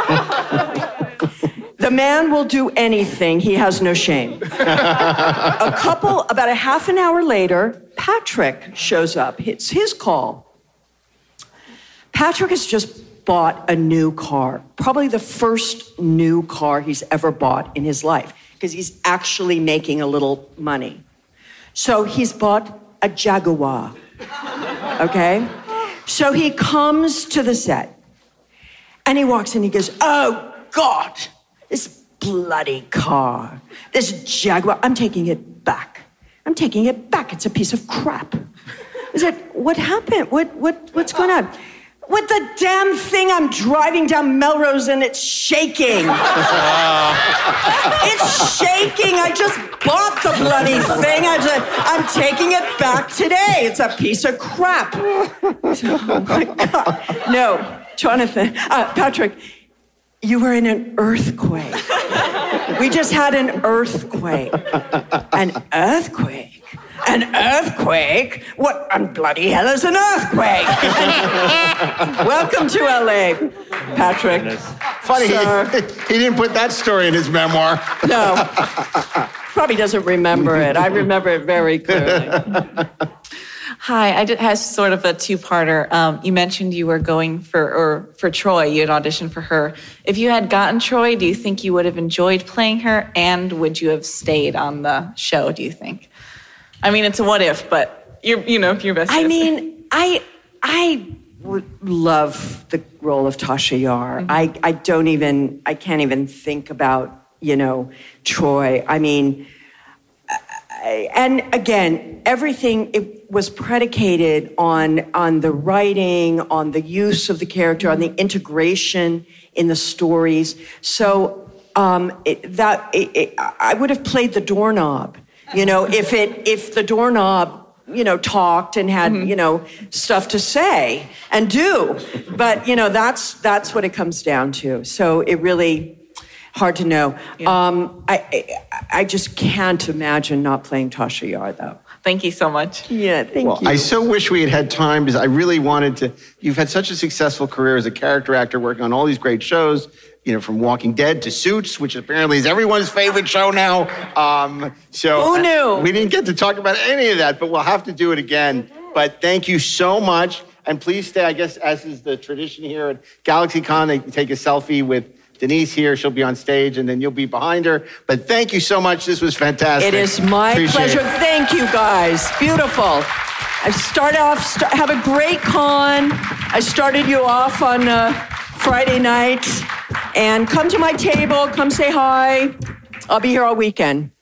The man will do anything. He has no shame. A couple, about a half an hour later, Patrick shows up. It's his call. Patrick has just bought a new car, probably the first new car he's ever bought in his life, because he's actually making a little money. So he's bought a Jaguar, okay? So he comes to the set, and he walks in, he goes, oh, God, this bloody car, this Jaguar, I'm taking it back. I'm taking it back. It's a piece of crap. Is it, what happened? What, what, what's going on? With the damn thing, I'm driving down Melrose and it's shaking. It's shaking. I just bought the bloody thing. I just, I'm taking it back today. It's a piece of crap. Oh my God. No, Jonathan, uh, Patrick, you were in an earthquake. We just had an earthquake. An earthquake? An earthquake? What um, bloody hell is an earthquake? Welcome to L A, Patrick. Funny, he, he didn't put that story in his memoir. No, probably doesn't remember it. I remember it very clearly. Hi, I did has sort of a two-parter. Um, you mentioned you were going for or for Troy. You had auditioned for her. If you had gotten Troy, do you think you would have enjoyed playing her, and would you have stayed on the show? Do you think? I mean, it's a what if, but you're, you know, your best. I mean, I, I would love the role of Tasha Yar. Mm-hmm. I, I don't even, I can't even think about, you know, Troy. I mean, I, and again, everything, it was predicated on, on the writing, on the use of the character, mm-hmm. on the integration in the stories. So um, it, that, it, it, I would have played the doorknob. You know, if it if the doorknob, you know, talked and had, mm-hmm. you know, stuff to say and do. But, you know, that's that's what it comes down to. So it really hard to know. Yeah. Um, I, I I just can't imagine not playing Tasha Yar, though. Thank you so much. Yeah, thank well, you. I so wish we had had time because I really wanted to. You've had such a successful career as a character actor, working on all these great shows. You know, from Walking Dead to Suits, which apparently is everyone's favorite show now. Um, so Who knew? We didn't get to talk about any of that, but we'll have to do it again. But thank you so much, and please stay. I guess as is the tradition here at GalaxyCon, they take a selfie with Denise here. She'll be on stage, and then you'll be behind her. But thank you so much. This was fantastic. It is my Appreciate pleasure. it. Thank you, guys. Beautiful. I start off, st- have a great con. I started you off on uh, Friday night. And come to my table, come say hi. I'll be here all weekend.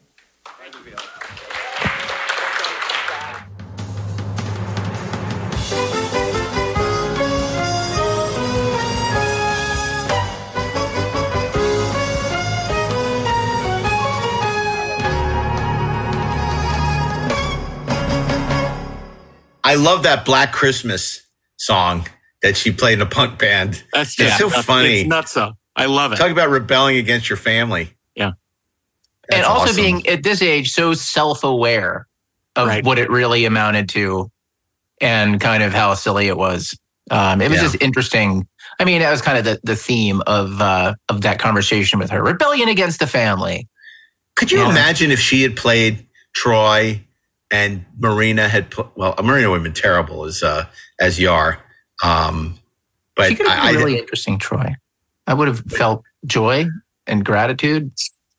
I love that Black Christmas song that she played in a punk band. That's just it's so nuts. funny. It's nuts, though. I love it. Talk about rebelling against your family. Yeah. And That's also awesome. being at this age so self-aware of Right. what it really amounted to and kind of how silly it was. Um, it was Yeah. just interesting. I mean, that was kind of the, the theme of uh, of that conversation with her. Rebellion against the family. Could you Yeah. imagine if she had played Troy and Marina had put, well, Marina would have been terrible as uh, as Yar. Um, but She could have I, been I really interesting, Troy. I would have felt joy and gratitude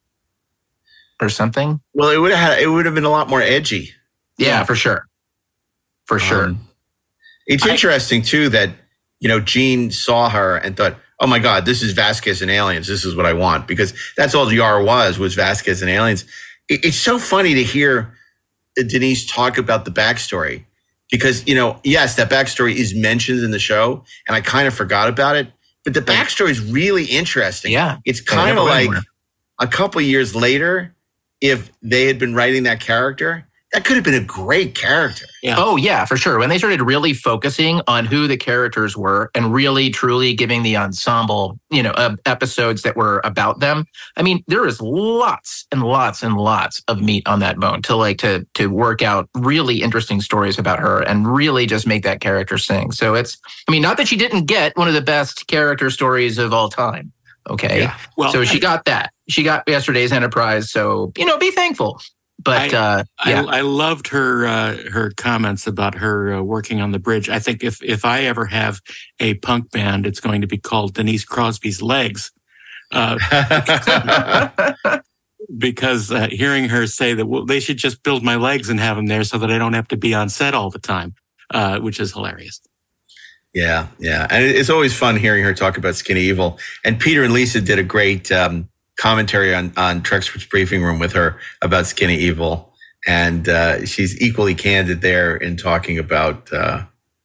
or something. well, it would have had, it would have been a lot more edgy. Yeah, for sure. For sure. Um, it's I- interesting too that you know Gene saw her and thought, "Oh my God, this is Vasquez and Aliens. This is what I want," because that's all Yar was was Vasquez and Aliens. It, it's so funny to hear Denise talk about the backstory because you know, yes, that backstory is mentioned in the show, and I kind of forgot about it. But the backstory is really interesting. Yeah, it's Yeah, kind never of went like anywhere. a couple years later, if they had been writing that character, that could have been a great character. Yeah. Oh, yeah, for sure. When they started really focusing on who the characters were and really, truly giving the ensemble, you know, uh, episodes that were about them. I mean, there is lots and lots and lots of meat on that bone to like to to work out really interesting stories about her and really just make that character sing. So it's, I mean, not that she didn't get one of the best character stories of all time. Okay. Yeah. Well, so she I- got that. She got yesterday's Enterprise. So, you know, be thankful. But I, uh, yeah. I, I loved her uh, her comments about her uh, working on the bridge. I think if if I ever have a punk band, it's going to be called Denise Crosby's Legs, uh, because uh, hearing her say that well, they should just build my legs and have them there so that I don't have to be on set all the time, uh, which is hilarious. Yeah, yeah. And it- it's always fun hearing her talk about Skinny Evil. And Peter and Lisa did a great um, commentary on, on Trexpert's Briefing Room with her about Skinny Evil. And uh, she's equally candid there in talking about uh,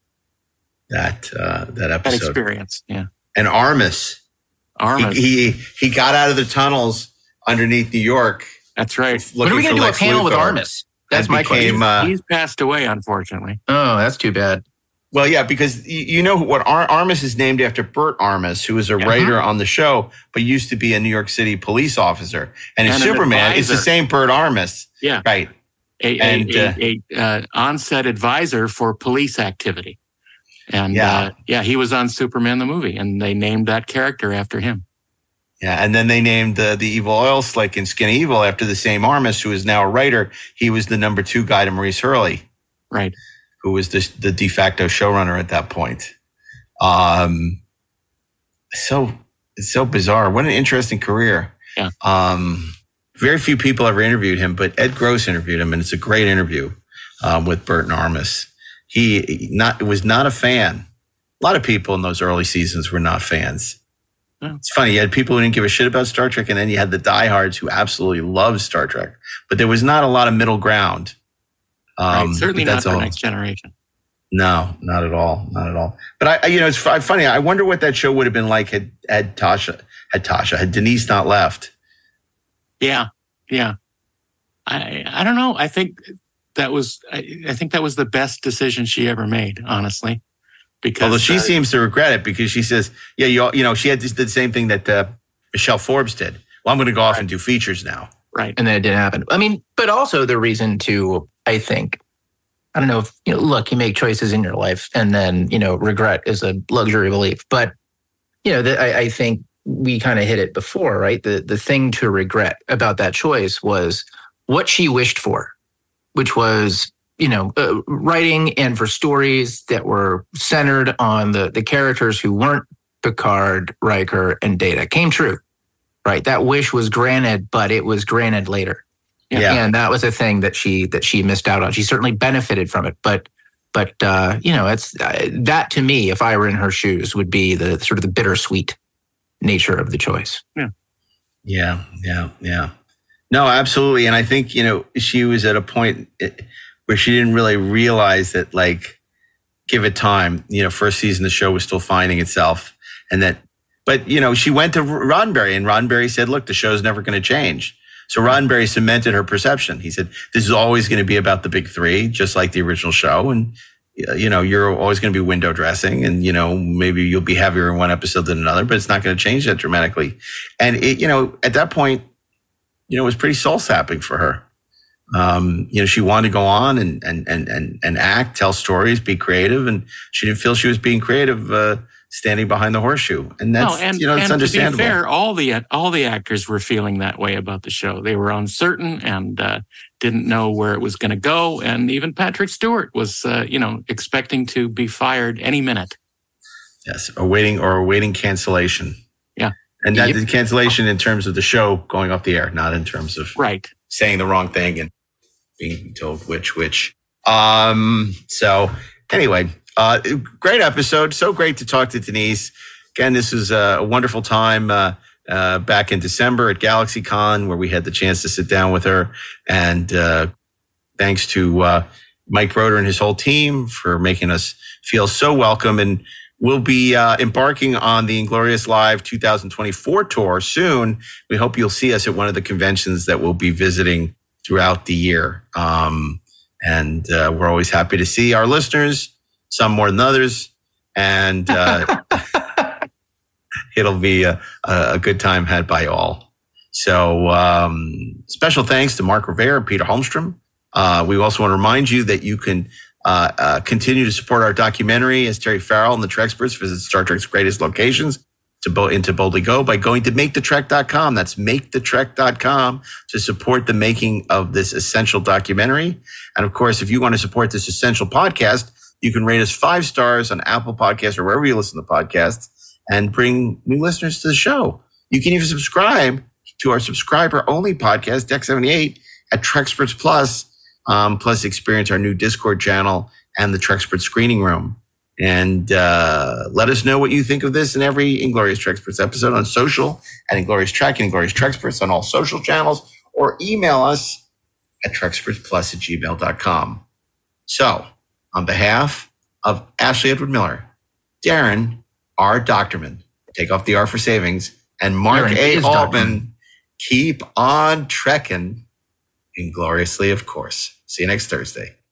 that uh, that That episode. experience, yeah. And Armis. Armis. He, he, he got out of the tunnels underneath New York. That's right. When are we going to do a Lex panel with Luthor. Armis? That's And my became, question. uh, He's passed away, unfortunately. Oh, that's too bad. Well, yeah, because y- you know what Ar- Armis is named after Bert Armis, who was a Uh-huh. writer on the show, but used to be a New York City police officer. And in And an Superman, it's the advisor. same Bert Armis. Yeah. Right. A, And, a, uh, a, a uh, on-set advisor for police activity. And Yeah. uh, yeah, he was on Superman the movie, and they named that character after him. Yeah. And then they named uh, the evil oil slick in Skinny Evil after the same Armis, who is now a writer. He was the number two guy to Maurice Hurley. Right. Who was the, the de facto showrunner at that point. Um, so, it's so bizarre. What an interesting career. Yeah. Um, very few people ever interviewed him, but Ed Gross interviewed him, and it's a great interview um, with Bert and Armis. He not was not a fan. A lot of people in those early seasons were not fans. Yeah. It's funny. You had people who didn't give a shit about Star Trek, and then you had the diehards who absolutely loved Star Trek. But there was not a lot of middle ground. Um, right. Certainly but not that's for all. Next Generation. No, not at all. Not at all. But I, I you know, it's fu- funny. I wonder what that show would have been like had, had Tasha, had Tasha, had Denise not left. Yeah, yeah. I I don't know. I think that was I, I think that was the best decision she ever made, honestly. Because Although she uh, seems to regret it because she says, yeah, you, you know, she had this, the same thing that uh, Michelle Forbes did. Well, I'm going to go off and do features now. Right. And then it didn't happen. I mean, but also the reason to, I think, I don't know if, you know, look, you make choices in your life and then, you know, regret is a luxury belief. But, you know, the, I, I think we kind of hit it before, right? The the thing to regret about that choice was what she wished for, which was, you know, uh, writing and for stories that were centered on the, the characters who weren't Picard, Riker, and Data. Came true, right? That wish was granted, but it was granted later. Yeah. And that was a thing that she that she missed out on. She certainly benefited from it, but but uh, you know, it's uh, that to me, if I were in her shoes, would be the sort of the bittersweet nature of the choice. Yeah. Yeah, yeah, yeah. No, absolutely. And I think, you know, she was at a point where she didn't really realize that, like, give it time. You know, first season, the show was still finding itself. And that, but, you know, she went to Roddenberry and Roddenberry said, look, the show's never going to change. So Roddenberry cemented her perception. He said, this is always going to be about the big three, just like the original show. And, you know, you're always going to be window dressing and, you know, maybe you'll be heavier in one episode than another, but it's not going to change that dramatically. And it, you know, at that point, you know, it was pretty soul sapping for her. Um, you know, she wanted to go on and, and, and, and, and act, tell stories, be creative. And she didn't feel she was being creative, uh, standing behind the horseshoe. And that's, no, and, you know, it's and understandable. To be fair, all the, all the actors were feeling that way about the show. They were uncertain and, uh, didn't know where it was going to go. And even Patrick Stewart was, uh, you know, expecting to be fired any minute. Yes. Awaiting or awaiting cancellation. Yeah. And that Yep. the cancellation in terms of the show going off the air, not in terms of right saying the wrong thing and being told which, which. Um, so anyway, uh, great episode. So great to talk to Denise. Again, this was a wonderful time, uh, uh, back in December at GalaxyCon where we had the chance to sit down with her. And, uh, thanks to, uh, Mike Broder and his whole team for making us feel so welcome. And we'll be, uh, embarking on the Inglorious Live two thousand twenty-four tour soon. We hope you'll see us at one of the conventions that we'll be visiting throughout the year. Um, and, uh, we're always happy to see our listeners, some more than others. And, uh, it'll be a, a good time had by all. So, um, special thanks to Mark Rivera and Peter Holmstrom. Uh, we also want to remind you that you can uh, uh, continue to support our documentary as Terry Farrell and the Trexperts visit Star Trek's greatest locations to bo- into Boldly Go by going to make the trek dot com. That's make the trek dot com to support the making of this essential documentary. And of course, if you want to support this essential podcast, you can rate us five stars on Apple Podcasts or wherever you listen to podcasts and bring new listeners to the show. You can even subscribe to our subscriber-only podcast, Deck seventy-eight, at Trexperts Plus, um, plus experience our new Discord channel and the Trexperts screening room. And uh, let us know what you think of this in every Inglorious Trexperts episode on social at Inglorious Trek and Inglorious Trexperts on all social channels, or email us at trexpertsplus at gmail dot com. So, on behalf of Ashley Edward Miller, Darren R. Doctorman, take off the R for savings, and Mark Darren A. is Altman, Doctorman. keep on trekking ingloriously, of course. See you next Thursday.